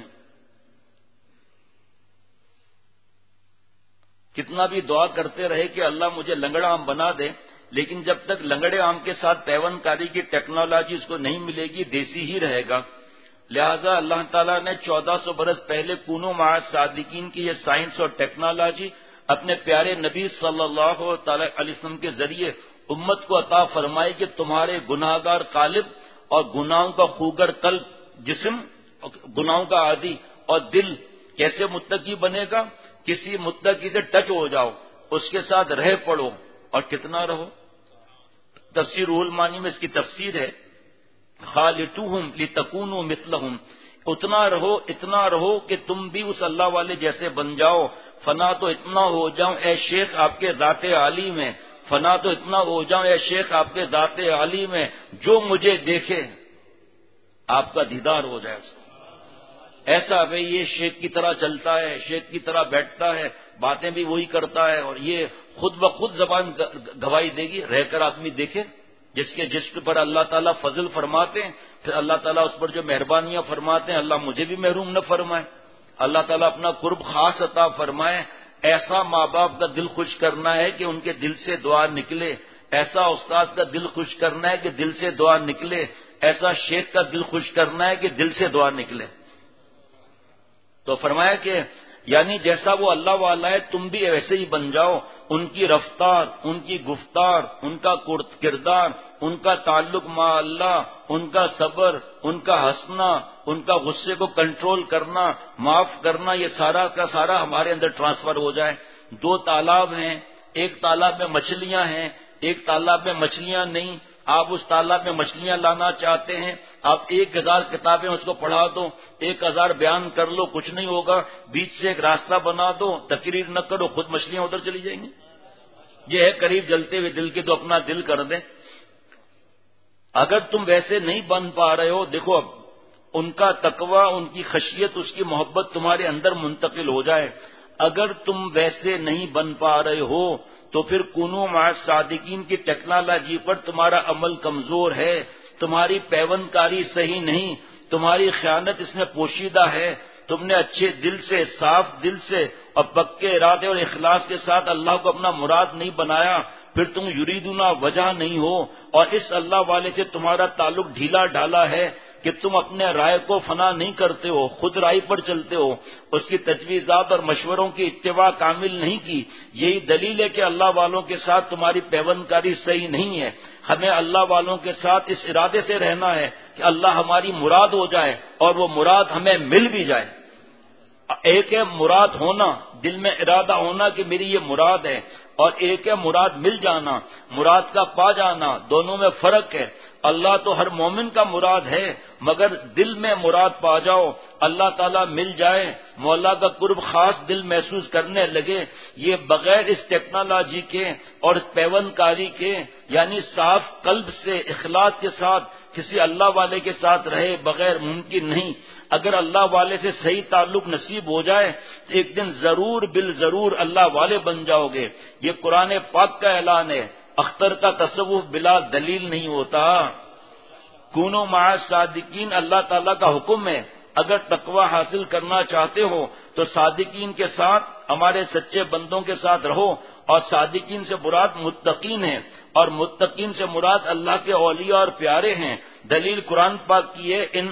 کتنا بھی دعا کرتے رہے کہ اللہ مجھے لنگڑا عام بنا دے، لیکن جب تک لنگڑے عام کے ساتھ پیون کاری کی ٹیکنالوجی اس کو نہیں ملے گی دیسی ہی رہے گا۔ لہذا اللہ تعالیٰ نے 1400 برس پہلے کونوا مع الصادقین کی یہ سائنس اور ٹیکنالوجی اپنے پیارے نبی صلی اللہ تعالی علیہ وسلم کے ذریعے امت کو عطا فرمائی کہ تمہارے گناہ گار قالب اور گناہوں کا خوگر قلب، جسم گناہوں کا عادی اور دل کیسے متقی بنے گا؟ کسی متقی سے ٹچ ہو جاؤ، اس کے ساتھ رہ پڑو، اور کتنا رہو۔ تفسیر روح المعانی میں اس کی تفسیر ہے خالطوہم لتکونوا مثلہم، اتنا رہو کہ تم بھی اس اللہ والے جیسے بن جاؤ۔ فنا تو اتنا ہو جاؤں اے شیخ آپ کے ذات عالی میں، فنا تو اتنا ہو جاؤں اے شیخ آپ کے ذات عالی میں، جو مجھے دیکھے آپ کا دیدار ہو جائے۔ ایسا بھائی یہ شیخ کی طرح چلتا ہے، شیخ کی طرح بیٹھتا ہے، باتیں بھی وہی کرتا ہے، اور یہ خود بخود زبان گواہی دے گی۔ رہ کر آدمی دیکھے جس پر اللہ تعالیٰ فضل فرماتے ہیں، پھر اللہ تعالیٰ اس پر جو مہربانیاں فرماتے ہیں، اللہ مجھے بھی محروم نہ فرمائے، اللہ تعالیٰ اپنا قرب خاص عطا فرمائے۔ ایسا ماں باپ کا دل خوش کرنا ہے کہ ان کے دل سے دعا نکلے، ایسا استاذ کا دل خوش کرنا ہے کہ دل سے دعا نکلے، ایسا شیخ کا دل خوش کرنا ہے کہ دل سے دعا نکلے۔ تو فرمایا کہ یعنی جیسا وہ اللہ والا ہے تم بھی ویسے ہی بن جاؤ، ان کی رفتار، ان کی گفتار، ان کا کردار، ان کا تعلق مع اللہ، ان کا صبر، ان کا ہنسنا، ان کا غصے کو کنٹرول کرنا، معاف کرنا، یہ سارا کا سارا ہمارے اندر ٹرانسفر ہو جائے۔ 2 تالاب ہیں، ایک تالاب میں مچھلیاں ہیں، ایک تالاب میں مچھلیاں نہیں۔ آپ اس تالاب میں مچھلیاں لانا چاہتے ہیں، آپ 1000 کتابیں اس کو پڑھا دو، 1000 بیان کر لو، کچھ نہیں ہوگا۔ بیچ سے ایک راستہ بنا دو، تقریر نہ کرو، خود مچھلیاں ادھر چلی جائیں گی۔ یہ ہے قریب جلتے ہوئے دل کے تو اپنا دل کر دیں۔ اگر تم ویسے نہیں بن پا رہے ہو، دیکھو اب ان کا تقوی، ان کی خشیت، اس کی محبت تمہارے اندر منتقل ہو جائے۔ اگر تم ویسے نہیں بن پا رہے ہو تو پھر کونوا مع الصادقین کی ٹیکنالوجی پر تمہارا عمل کمزور ہے، تمہاری پیون کاری صحیح نہیں، تمہاری خیانت اس میں پوشیدہ ہے۔ تم نے اچھے دل سے، صاف دل سے اور پکے ارادے اور اخلاص کے ساتھ اللہ کو اپنا مراد نہیں بنایا، پھر تم یریدونا وجہ نہیں ہو، اور اس اللہ والے سے تمہارا تعلق ڈھیلا ڈھالا ہے کہ تم اپنے رائے کو فنا نہیں کرتے ہو، خود رائے پر چلتے ہو، اس کی تجویزات اور مشوروں کی اتباع کامل نہیں کی۔ یہی دلیل ہے کہ اللہ والوں کے ساتھ تمہاری پیوند کاری صحیح نہیں ہے۔ ہمیں اللہ والوں کے ساتھ اس ارادے سے رہنا ہے کہ اللہ ہماری مراد ہو جائے اور وہ مراد ہمیں مل بھی جائے۔ ایک ہے مراد ہونا، دل میں ارادہ ہونا کہ میری یہ مراد ہے، اور ایک ہے مراد مل جانا، مراد کا پا جانا، دونوں میں فرق ہے۔ اللہ تو ہر مومن کا مراد ہے، مگر دل میں مراد پا جاؤ، اللہ تعالیٰ مل جائے، مولا کا قرب خاص دل محسوس کرنے لگے، یہ بغیر اس ٹیکنالوجی کے اور اس پیون کاری کے، یعنی صاف قلب سے اخلاص کے ساتھ کسی اللہ والے کے ساتھ رہے بغیر ممکن نہیں۔ اگر اللہ والے سے صحیح تعلق نصیب ہو جائے تو ایک دن ضرور بالضرور اللہ والے بن جاؤ گے۔ یہ قرآن پاک کا اعلان ہے۔ اختر کا تصوف بلا دلیل نہیں ہوتا۔ کونوا مع الصادقین اللہ تعالیٰ کا حکم ہے۔ اگر تقوی حاصل کرنا چاہتے ہو تو صادقین کے ساتھ، ہمارے سچے بندوں کے ساتھ رہو، اور صادقین سے مراد متقین ہیں، اور متقین سے مراد اللہ کے اولیاء اور پیارے ہیں۔ دلیل قرآن پاک کی ہے، ان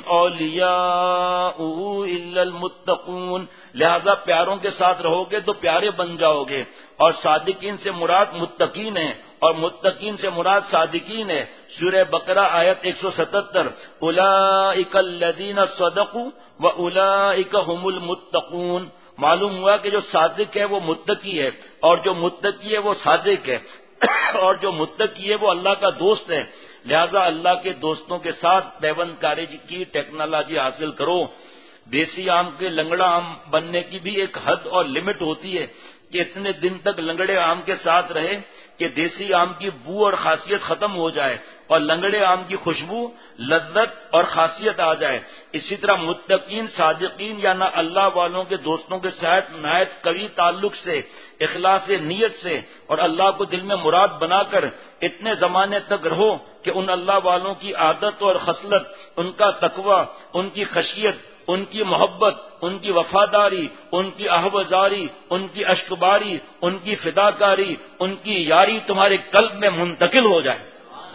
اولیاء الا المتقون، لہذا پیاروں کے ساتھ رہو گے تو پیارے بن جاؤ گے، اور صادقین سے مراد متقین ہیں، اور متقین سے مراد صادقین ہے۔ سورہ بقرہ آیت 177، اولئک الذین صدقوا واولئک هم المتقون۔ معلوم ہوا کہ جو صادق ہے وہ متقی ہے، اور جو متقی ہے وہ صادق ہے، اور جو متقی ہے وہ اللہ کا دوست ہے۔ لہذا اللہ کے دوستوں کے ساتھ پیوند کاری کی ٹیکنالوجی حاصل کرو۔ دیسی آم کے لنگڑا آم بننے کی بھی ایک حد اور لمٹ ہوتی ہے کہ اتنے دن تک لنگڑے آم کے ساتھ رہے کہ دیسی آم کی بو اور خاصیت ختم ہو جائے اور لنگڑے آم کی خوشبو، لذت اور خاصیت آ جائے۔ اسی طرح متقین، صادقین یا نہ اللہ والوں کے دوستوں کے ساتھ نہایت قوی تعلق سے، اخلاص نیت سے اور اللہ کو دل میں مراد بنا کر اتنے زمانے تک رہو کہ ان اللہ والوں کی عادت اور خصلت، ان کا تقوی، ان کی خشیت، ان کی محبت، ان کی وفاداری، ان کی احوازاری، ان کی اشکباری، ان کی فداکاری، ان کی یاری تمہارے قلب میں منتقل ہو جائے۔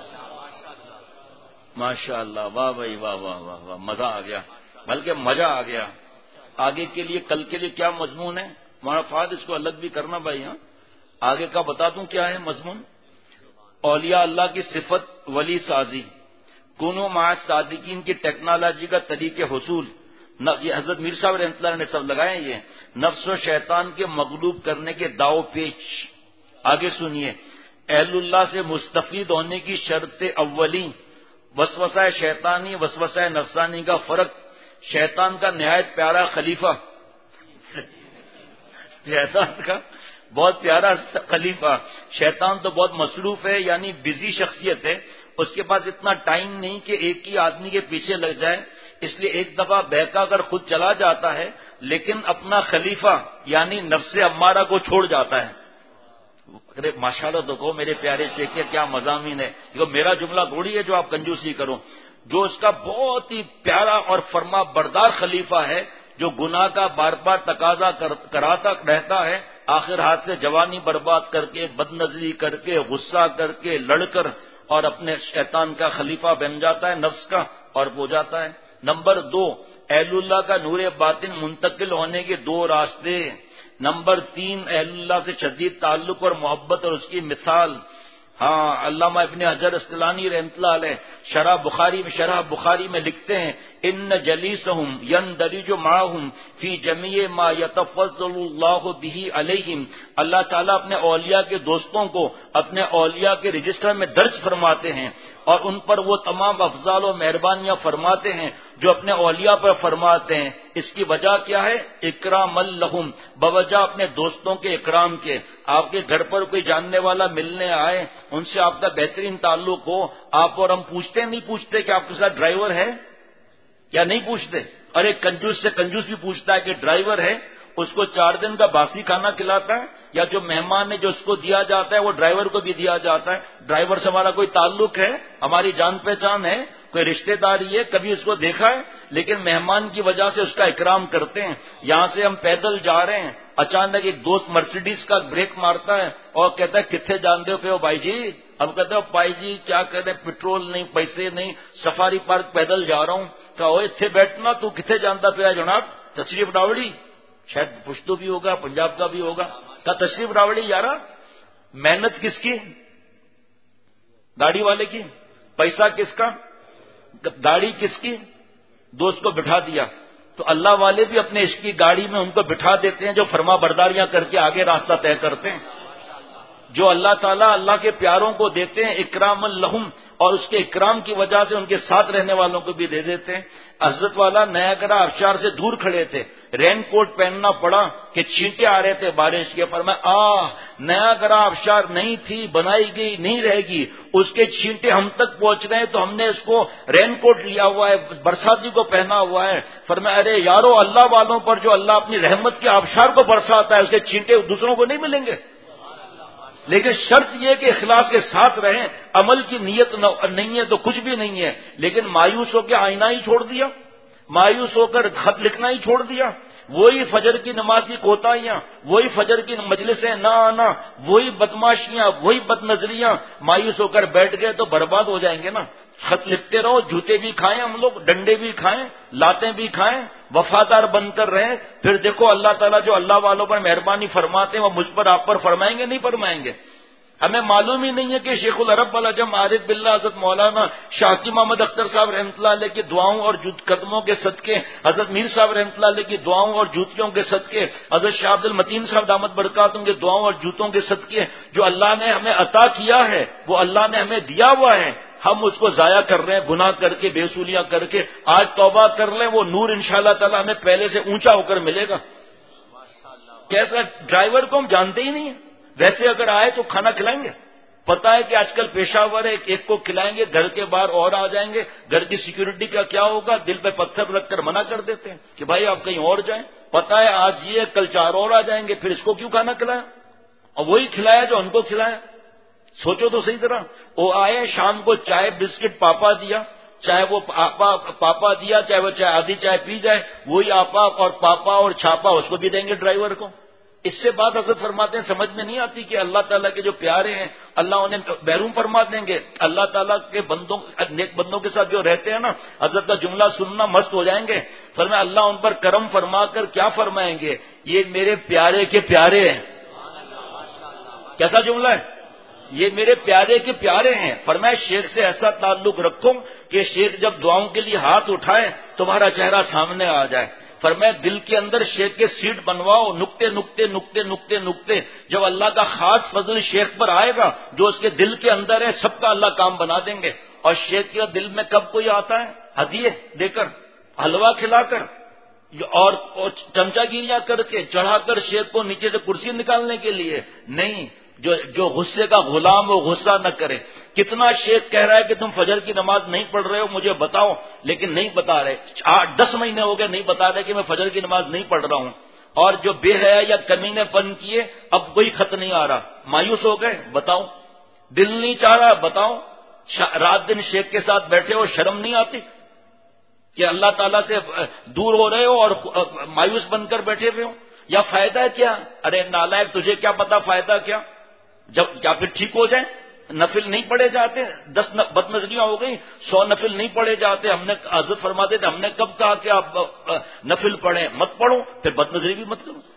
ماشاء اللہ، واہ بھائی واہ واہ واہ واہ، مزہ آ گیا، بلکہ مزہ آ گیا۔ آگے کے لیے، کل کے لیے کیا مضمون ہے ہمارا فاد، اس کو الگ بھی کرنا بھائی۔ ہاں آگے کا بتا دوں کیا ہے مضمون؟ اولیاء اللہ کی صفت ولی سازی، کونوا مع الصادقین کی ٹیکنالوجی کا طریق حصول۔ یہ حضرت میر صاحب رحمۃ اللہ نے سب لگائے، یہ نفس و شیطان کے مغلوب کرنے کے داؤ پیچ۔ آگے سنیے، اہل اللہ سے مستفید ہونے کی شرط اولی، وسوسہ شیطانی وسوسہ نفسانی کا فرق۔ شیطان کا نہایت پیارا خلیفہ، شیطان کا بہت پیارا خلیفہ۔ شیطان تو بہت مصروف ہے، یعنی بزی شخصیت ہے، اس کے پاس اتنا ٹائم نہیں کہ ایک ہی آدمی کے پیچھے لگ جائے، اس لیے ایک دفعہ بہکا کر خود چلا جاتا ہے، لیکن اپنا خلیفہ یعنی نفس امارہ کو چھوڑ جاتا ہے۔ ارے ماشاءاللہ تو کہو میرے پیارے شیخ، کیا مضامین ہے، یہ میرا جملہ تھوڑی ہے جو آپ کنجوسی کرو۔ جو اس کا بہت ہی پیارا اور فرما بردار خلیفہ ہے، جو گناہ کا بار بار تقاضا کراتا رہتا ہے، آخر ہاتھ سے جوانی برباد کر کے، بد نظری کر کے، غصہ کر کے، لڑ کر، اور اپنے شیطان کا خلیفہ بن جاتا ہے، نفس کا، اور ہو جاتا ہے۔ نمبر 2، اہل اللہ کا نور باطن منتقل ہونے کے 2 راستے۔ نمبر 3، اہل اللہ سے شدید تعلق اور محبت اور اس کی مثال۔ ہاں، علامہ ابن حجر اسقلانی رحمۃ اللہ علیہ شرح بخاری میں لکھتے ہیں، ان جلیسہم یندرج معہم فی جمیع ما یتفضل اللہ بہ علیہم۔ اللہ تعالیٰ اپنے اولیاء کے دوستوں کو اپنے اولیاء کے رجسٹر میں درج فرماتے ہیں، اور ان پر وہ تمام افضال و مہربانیاں فرماتے ہیں جو اپنے اولیاء پر فرماتے ہیں۔ اس کی وجہ کیا ہے؟ اکرام لہم، بوجہ اپنے دوستوں کے اکرام کے۔ آپ کے گھر پر کوئی جاننے والا ملنے آئے، ان سے آپ کا بہترین تعلق ہو، آپ اور ہم نہیں پوچھتے کہ آپ کے ساتھ ڈرائیور ہے یا نہیں پوچھتے؟ اور ایک کنجوس سے کنجوس بھی پوچھتا ہے کہ ڈرائیور ہے، اس کو 4 دن کا باسی کھانا کھلاتا ہے، یا جو مہمان ہے جو اس کو دیا جاتا ہے وہ ڈرائیور کو بھی دیا جاتا ہے؟ ڈرائیور سے ہمارا کوئی تعلق ہے، ہماری جان پہچان ہے، کوئی رشتہ داری ہے، کبھی اس کو دیکھا ہے؟ لیکن مہمان کی وجہ سے اس کا اکرام کرتے ہیں۔ یہاں سے ہم پیدل جا رہے ہیں، اچانک ایک دوست مرسیڈیز کا بریک مارتا ہے اور کہتا ہے کتنے جانتے ہو بھائی جی؟ اب کہتے ہو بھائی جی کیا کہتے ہیں، پیٹرول نہیں، پیسے نہیں، سفاری پارک پیدل جا رہا ہوں۔ کہا اتنے بیٹھنا، تو کتنے جانتا پیا جناب؟ تشریف ڈاوڑی، شاید پشتو بھی ہوگا، پنجاب کا بھی ہوگا۔ کہا تشریف ڈاوڑی یارا، محنت کس کی؟ گاڑی والے کی۔ پیسہ کس کا؟ گاڑی کس کی؟ دوست کو بٹھا دیا۔ تو اللہ والے بھی اپنے عشق کی گاڑی میں ان کو بٹھا دیتے ہیں جو فرما برداریاں کر کے آگے راستہ طے کرتے ہیں. جو اللہ تعالیٰ اللہ کے پیاروں کو دیتے ہیں اکرام لہم، اور اس کے اکرام کی وجہ سے ان کے ساتھ رہنے والوں کو بھی دے دیتے ہیں. حضرت والا نیا گرا آبشار سے دور کھڑے تھے، رین کوٹ پہننا پڑا کہ چھینٹے آ رہے تھے بارش کے. فرمایا نیا گرا آبشار نہیں تھی، بنائی گئی نہیں رہے گی، اس کے چھینٹے ہم تک پہنچ رہے ہیں تو ہم نے اس کو رین کوٹ لیا ہوا ہے، برساتی کو پہنا ہوا ہے. فرمایا ارے یارو، اللہ والوں پر جو اللہ اپنی رحمت کے آبشار کو برساتا ہے اس کے چھینٹے دوسروں کو نہیں ملیں گے. لیکن شرط یہ کہ اخلاص کے ساتھ رہیں، عمل کی نیت نہیں ہے تو کچھ بھی نہیں ہے. لیکن مایوس ہو کے آئینہ ہی چھوڑ دیا، مایوس ہو کر خط لکھنا ہی چھوڑ دیا، وہی فجر کی نماز کی کوتاہیاں، وہی فجر کی مجلسیں نہ آنا، وہی بدماشیاں، وہی بد نظریاں، مایوس ہو کر بیٹھ گئے تو برباد ہو جائیں گے نا. خط لکھتے رہو، جوتے بھی کھائیں ہم لوگ، ڈنڈے بھی کھائیں، لاتیں بھی کھائیں، وفادار بن کر رہیں. پھر دیکھو اللہ تعالیٰ جو اللہ والوں پر مہربانی فرماتے ہیں وہ مجھ پر آپ پر فرمائیں گے نہیں فرمائیں گے. ہمیں معلوم ہی نہیں ہے کہ شیخ العرب العجم عارف باللہ حضرت مولانا شاکی محمد اختر صاحب رحمۃ اللہ علیہ کی دعاؤں اور قدموں کے صدقے، حضرت میر صاحب رحمۃ اللہ علیہ کی دعاؤں اور جوتیوں کے صدقے، حضرت شاہ عبد المتین صاحب دامت برکاتہم کے دعاؤں اور جوتوں کے صدقے، جو اللہ نے ہمیں عطا کیا ہے وہ اللہ نے ہمیں دیا ہوا ہے، ہم اس کو ضائع کر رہے ہیں گناہ کر کے، بے سولیاں کر کے. آج توبہ کر لیں، وہ نور انشاءاللہ تعالی ہمیں پہلے سے اونچا ہو کر ملے گا. کیسا ڈرائیور کو ہم جانتے ہی نہیں ہیں، ویسے اگر آئے تو کھانا کھلائیں گے. پتا ہے کہ آج کل پیشاور ہے، ایک کو کھلائیں گے گھر کے باہر اور آ جائیں گے، گھر کی سیکورٹی کا کیا ہوگا، دل پہ پتھر رکھ کر منع کر دیتے ہیں کہ بھائی آپ کہیں اور جائیں. پتا ہے آج یہ کل 4 اور آ جائیں گے، پھر اس کو کیوں کھانا کھلایا، اور وہی کھلایا جو ان کو کھلایا. سوچو تو صحیح طرح. وہ آئے شام کو چائے بسکٹ پاپا دیا، چاہے وہ پاپا دیا، چاہے وہ چائے آدھی چائے پی جائے، وہی آپا اور پاپا اور چھاپا اس کو بھی دیں گے ڈرائیور کو. اس سے بات حضرت فرماتے ہیں سمجھ میں نہیں آتی کہ اللہ تعالیٰ کے جو پیارے ہیں اللہ انہیں محروم فرما دیں گے. اللہ تعالیٰ کے بندوں، نیک بندوں کے ساتھ جو رہتے ہیں نا، حضرت کا جملہ سننا مست ہو جائیں گے. فرمایا اللہ ان پر کرم فرما کر کیا فرمائیں گے، یہ میرے پیارے کے پیارے ہیں. کیسا جملہ ہے، یہ میرے پیارے کے پیارے ہیں. فرمایا شیخ سے ایسا تعلق رکھو کہ شیخ جب دعاؤں کے لیے ہاتھ اٹھائے تمہارا چہرہ سامنے آ جائے. فرمایا دل کے اندر شیخ کے سیٹ بنواؤ، نقطے نقطے نقطے نقطے نقطے. جب اللہ کا خاص فضل شیخ پر آئے گا، جو اس کے دل کے اندر ہے سب کا اللہ کام بنا دیں گے. اور شیخ کے دل میں کب کوئی آتا ہے ہدیے دے کر، حلوہ کھلا کر اور چمچا گیریاں کر کے چڑھا کر شیخ کو نیچے سے کرسی نکالنے کے لیے نہیں. جو غصے کا غلام ہو غصہ نہ کرے. کتنا شیخ کہہ رہا ہے کہ تم فجر کی نماز نہیں پڑھ رہے ہو مجھے بتاؤ، لیکن نہیں بتا رہے. 8-10 مہینے ہو گئے نہیں بتا رہے کہ میں فجر کی نماز نہیں پڑھ رہا ہوں. اور جو بے حیا یا کمینے پن کیے اب کوئی خط نہیں آ رہا، مایوس ہو گئے، بتاؤ دل نہیں چاہ رہا، بتاؤ رات دن شیخ کے ساتھ بیٹھے ہو، شرم نہیں آتی کہ اللہ تعالیٰ سے دور ہو رہے ہو اور مایوس بن کر بیٹھے ہوئے ہو. یا فائدہ کیا؟ ارے نالائق تجھے کیا پتا فائدہ کیا، جب کیا پھر ٹھیک ہو جائیں. نفل نہیں پڑھے جاتے، 10 بد نظریاں ہو گئی، 100 نفل نہیں پڑھے جاتے. ہم نے حضرت فرماتے تھے ہم نے کب کہا کہ آپ نفل پڑھیں، مت پڑھو، پھر بد نظری بھی مت کرو،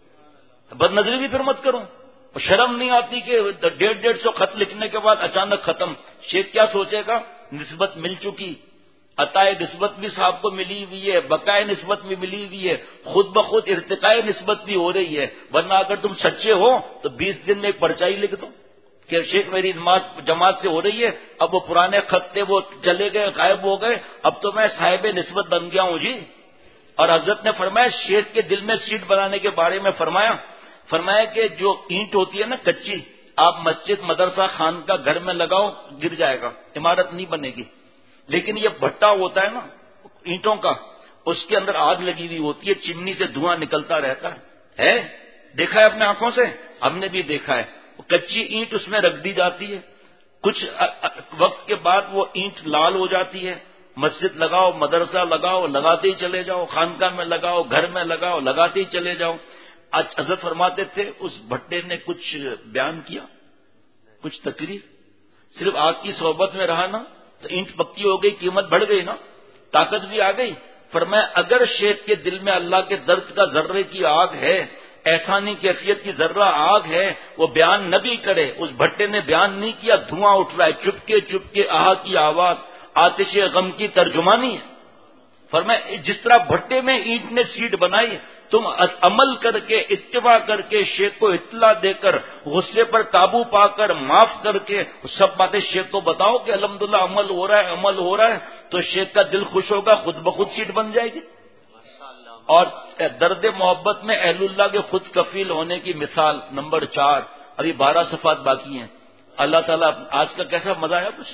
بد نظری بھی پھر مت کرو. شرم نہیں آتی کہ 150 خط لکھنے کے بعد اچانک ختم. شیخ کیا سوچے گا، نسبت مل چکی، عطائے نسبت بھی صاحب کو ملی ہوئی ہے، بقائے نسبت بھی ملی ہوئی ہے، خود بخود ارتقاء نسبت بھی ہو رہی ہے. ورنہ اگر تم سچے ہو تو 20 دن میں ایک پرچائی لکھ دو کہ شیخ میری نماز جماعت سے ہو رہی ہے. اب وہ پرانے خط تھے وہ چلے گئے، غائب ہو گئے، اب تو میں صاحب نسبت بن گیا ہوں جی. اور حضرت نے فرمایا شیخ کے دل میں سیٹ بنانے کے بارے میں فرمایا کہ جو اینٹ ہوتی ہے نا کچی، آپ مسجد مدرسہ خان کا گھر میں لگاؤ گر جائے گا، عمارت نہیں بنے گی. لیکن یہ بھٹا ہوتا ہے نا اینٹوں کا، اس کے اندر آگ لگی ہوئی ہوتی ہے، چمنی سے دھواں نکلتا رہتا ہے. دیکھا ہے اپنے آنکھوں سے، ہم نے بھی دیکھا ہے. کچی اینٹ اس میں رکھ دی جاتی ہے، کچھ وقت کے بعد وہ اینٹ لال ہو جاتی ہے. مسجد لگاؤ، مدرسہ لگاؤ، لگاتے ہی چلے جاؤ، خانقاہ میں لگاؤ، گھر میں لگاؤ، لگاتے ہی چلے جاؤ. آج حضرت فرماتے تھے اس بھٹے نے کچھ بیان کیا، کچھ تقریر، صرف آگ کی صحبت میں رہا نا تو اینٹ پکی ہو گئی، قیمت بڑھ گئی نا، طاقت بھی آ گئی. فرمایا اگر شیخ کے دل میں اللہ کے درد کا ذرے کی آگ ہے، احسانی کیفیت کی ذرہ آگ ہے، وہ بیان نہ بھی کرے. اس بھٹے نے بیان نہیں کیا، دھواں اٹھ رہا ہے، چپکے چپکے آہ کی آواز، آتش غم کی ترجمانی ہے. فرمایا جس طرح بھٹے میں اینٹ نے سیٹ بنائی، تم عمل کر کے اتباع کر کے شیخ کو اطلاع دے کر غصے پر قابو پا کر معاف کر کے سب باتیں شیخ کو بتاؤ کہ الحمدللہ عمل ہو رہا ہے، عمل ہو رہا ہے، تو شیخ کا دل خوش ہوگا، خود بخود سیٹ بن جائے گی۔ اور درد محبت میں اہل اللہ کے خود کفیل ہونے کی مثال نمبر 4، ابھی 12 صفحات باقی ہیں۔ اللہ تعالیٰ آج کا کیسا مزہ آیا کچھ؟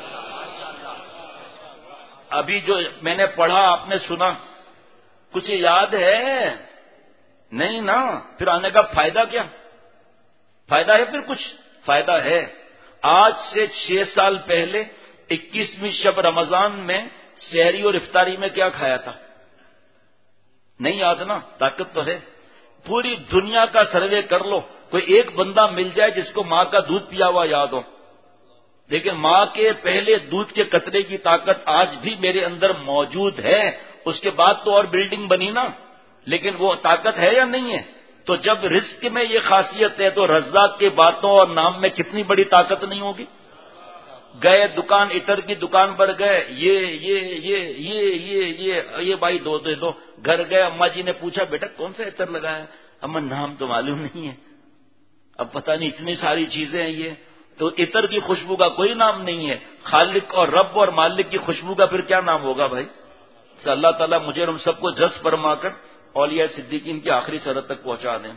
ابھی جو میں نے پڑھا آپ نے سنا، کچھ یاد ہے؟ نہیں نا، پھر آنے کا فائدہ کیا؟ فائدہ ہے؟ پھر کچھ فائدہ ہے۔ آج سے 6 سال پہلے 21ویں شب رمضان میں سحری اور افطاری میں کیا کھایا تھا؟ نہیں یاد نا؟ طاقت تو ہے۔ پوری دنیا کا سروے کر لو، کوئی ایک بندہ مل جائے جس کو ماں کا دودھ پیا ہوا یاد ہو۔ لیکن ماں کے پہلے دودھ کے قطرے کی طاقت آج بھی میرے اندر موجود ہے۔ اس کے بعد تو اور بلڈنگ بنی نا، لیکن وہ طاقت ہے یا نہیں ہے؟ تو جب رزق میں یہ خاصیت ہے تو رزاق کے باتوں اور نام میں کتنی بڑی طاقت نہیں ہوگی؟ گئے دکان، عطر کی دکان پر گئے، یہ بھائی دو دے دو۔ گھر گئے، اماں جی نے پوچھا بیٹا کون سا عطر لگایا؟ اماں نام تو معلوم نہیں ہے۔ اب پتہ نہیں اتنی ساری چیزیں ہیں یہ، تو عطر کی خوشبو کا کوئی نام نہیں ہے، خالق اور رب اور مالک کی خوشبو کا پھر کیا نام ہوگا بھائی؟ تو اللہ تعالیٰ مجھے اور ہم سب کو جذب فرما کر اولیاء صدیقین کی آخری سرحد تک پہنچا دیں۔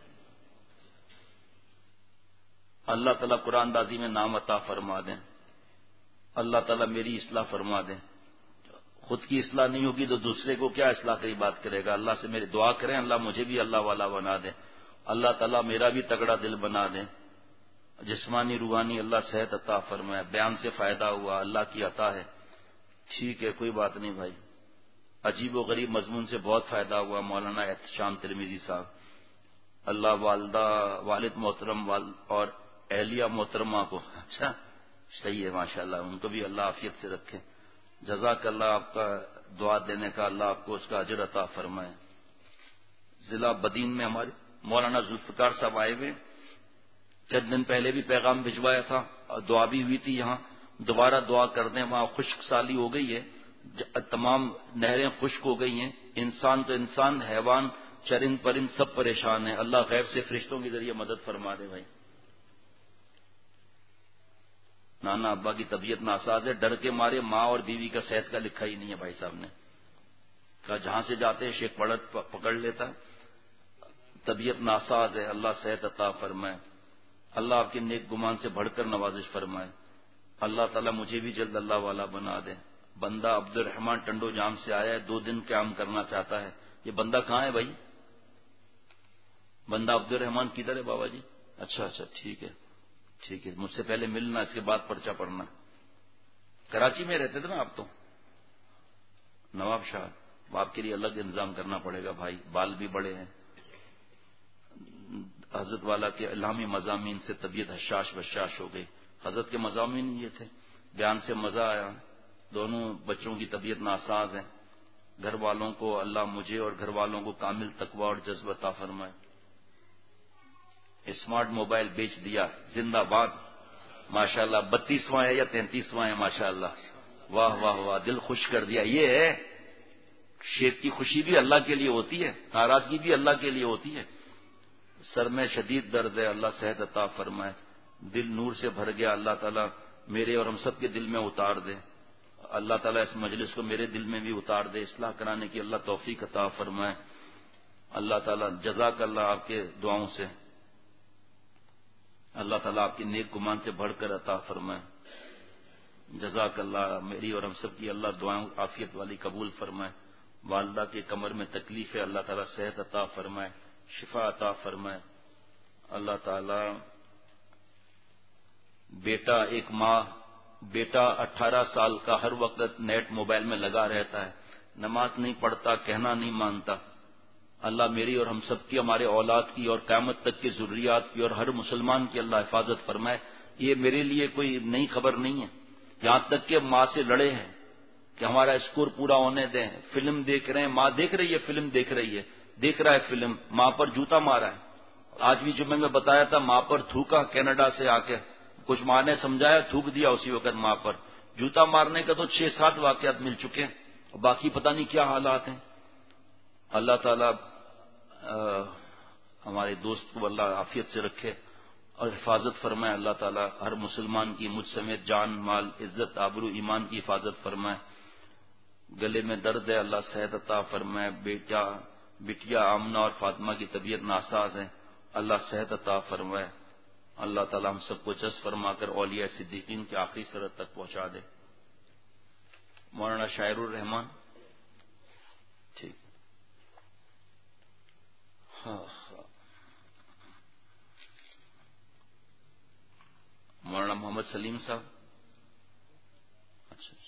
اللہ تعالیٰ قرآن دازی میں نام عطا فرما دیں۔ اللہ تعالیٰ میری اصلاح فرما دیں۔ خود کی اصلاح نہیں ہوگی تو دوسرے کو کیا اصلاح کی بات کرے گا؟ اللہ سے میری دعا کریں اللہ مجھے بھی اللہ والا بنا دیں، اللہ تعالیٰ میرا بھی تگڑا دل بنا دیں، جسمانی روحانی اللہ صحت عطا فرمائے۔ بیان سے فائدہ ہوا، اللہ کی عطا ہے، ٹھیک ہے کوئی بات نہیں بھائی۔ عجیب و غریب مضمون سے بہت فائدہ ہوا، مولانا احتشام ترمیزی صاحب، اللہ والد محترم اور اہلیہ محترمہ کو، اچھا صحیح ہے ماشاءاللہ، ان کو بھی اللہ عافیت سے رکھے۔ جزاک اللہ آپ کا دعا دینے کا، اللہ آپ کو اس کا اجر عطا فرمائے۔ ضلع بدین میں ہمارے مولانا ذوالفقار صاحب آئے ہوئے، چند دن پہلے بھی پیغام بھجوایا تھا اور دعا بھی ہوئی تھی، یہاں دوبارہ دعا کر دیں، وہاں خشک سالی ہو گئی ہے، تمام نہریں خشک ہو گئی ہیں، انسان تو انسان، حیوان چرند پرند سب پریشان ہیں، اللہ غیب سے فرشتوں کے ذریعے مدد فرما دے بھائی۔ نانا ابا کی طبیعت ناساز ہے، ڈر کے مارے ماں اور بیوی کا صحت کا لکھا ہی نہیں ہے بھائی صاحب نے کہا، جہاں سے جاتے ہیں شیخ پکڑ لیتا ہے، طبیعت ناساز ہے، اللہ صحت عطا فرمائے، اللہ آپ کے نیک گمان سے بڑھ کر نوازش فرمائے، اللہ تعالیٰ مجھے بھی جلد اللہ والا بنا دے۔ بندہ عبد الرحمان ٹنڈو جام سے آیا ہے، 2 دن قیام کرنا چاہتا ہے، یہ بندہ کہاں ہے بھائی؟ بندہ عبد الرحمان کدھر ہے بابا جی؟ اچھا ٹھیک ہے ٹھیک ہے، مجھ سے پہلے ملنا، اس کے بعد پرچہ پڑھنا۔ کراچی میں رہتے تھے نا آپ تو؟ نواب شاہ، آپ کے لیے الگ انتظام کرنا پڑے گا بھائی، بال بھی بڑے ہیں۔ حضرت والا کے الہامی مضامین سے طبیعت حشاش بشاش ہو گئی، حضرت کے مضامین یہ تھے، بیان سے مزہ آیا، دونوں بچوں کی طبیعت ناساز ہے، گھر والوں کو اللہ مجھے اور گھر والوں کو کامل تقوی اور جذب عطا فرمائے۔ اسمارٹ موبائل بیچ دیا، زندہ باد ماشاءاللہ، 32واں ہے یا 33واں ہے ماشاءاللہ، واہ واہ واہ، دل خوش کر دیا۔ یہ ہے شیخ کی خوشی بھی اللہ کے لیے ہوتی ہے، ناراضگی بھی اللہ کے لیے ہوتی ہے۔ سر میں شدید درد ہے، اللہ صحت عطا فرمائے، دل نور سے بھر گیا، اللہ تعالیٰ میرے اور ہم سب کے دل میں اتار دے، اللہ تعالیٰ اس مجلس کو میرے دل میں بھی اتار دے، اصلاح کرانے کی اللہ توفیق عطا فرمائے، اللہ تعالیٰ جزاک اللہ آپ کے دعاؤں سے، اللہ تعالیٰ آپ کی نیک گمان سے بڑھ کر عطا فرمائے، جزاک اللہ میری اور ہم سب کی اللہ دعائیں عافیت والی قبول فرمائے۔ والدہ کے کمر میں تکلیف ہے، اللہ تعالیٰ صحت عطا فرمائے، شفا عطا فرمائے، اللہ تعالیٰ بیٹا 18 سال کا ہر وقت نیٹ موبائل میں لگا رہتا ہے، نماز نہیں پڑھتا، کہنا نہیں مانتا، اللہ میری اور ہم سب کی، ہمارے اولاد کی اور قیامت تک کی ذریات کی اور ہر مسلمان کی اللہ حفاظت فرمائے۔ یہ میرے لیے کوئی نئی خبر نہیں ہے، یہاں تک کہ ماں سے لڑے ہیں کہ ہمارا اسکور پورا ہونے دیں، فلم دیکھ رہے ہیں، ماں دیکھ رہی ہے، فلم دیکھ رہی ہے، دیکھ رہا ہے فلم، ماں پر جوتا مارا ہے۔ آج بھی جمعے میں بتایا تھا، ماں پر تھوکا کینیڈا سے آ کے، کچھ ماں نے سمجھایا، تھوک دیا اسی وقت ماں پر۔ جوتا مارنے کا تو 6-7 واقعات مل چکے ہیں، باقی پتہ نہیں کیا حالات ہیں. اللہ تعالیٰ ہمارے دوست کو اللہ عافیت سے رکھے اور حفاظت فرمائے. اللہ تعالیٰ ہر مسلمان کی مجھ سمیت جان مال عزت آبرو ایمان کی حفاظت فرمائے. گلے میں درد ہے، اللہ صحت عطا فرمائے. بٹیا آمنہ اور فاطمہ کی طبیعت ناساز ہے، اللہ صحت عطا فرمائے. اللہ تعالیٰ ہم سب کو جس فرما کر اولیاء صدیقین کے آخری سرحد تک پہنچا دے. مولانا شاعر الرحمان. ٹھیک. ہاں مولانا محمد سلیم صاحب. اچھا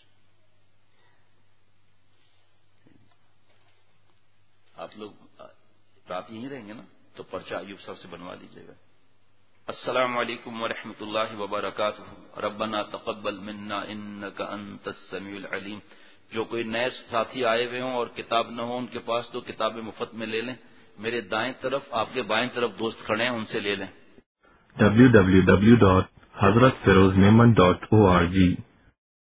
آپ لوگ رات یہیں رہیں گے نا، تو پرچہ ایوب صاحب سے بنوا لیجیے گا. السلام علیکم ورحمۃ اللہ وبرکاتہ. ربنا تقبل منا انک انت السمیع العلیم. جو کوئی نئے ساتھی آئے ہوئے ہوں اور کتاب نہ ہو ان کے پاس تو کتابیں مفت میں لے لیں. میرے دائیں طرف آپ کے بائیں طرف دوست کھڑے ہیں، ان سے لے لیں. www.hazratfirozmemon.org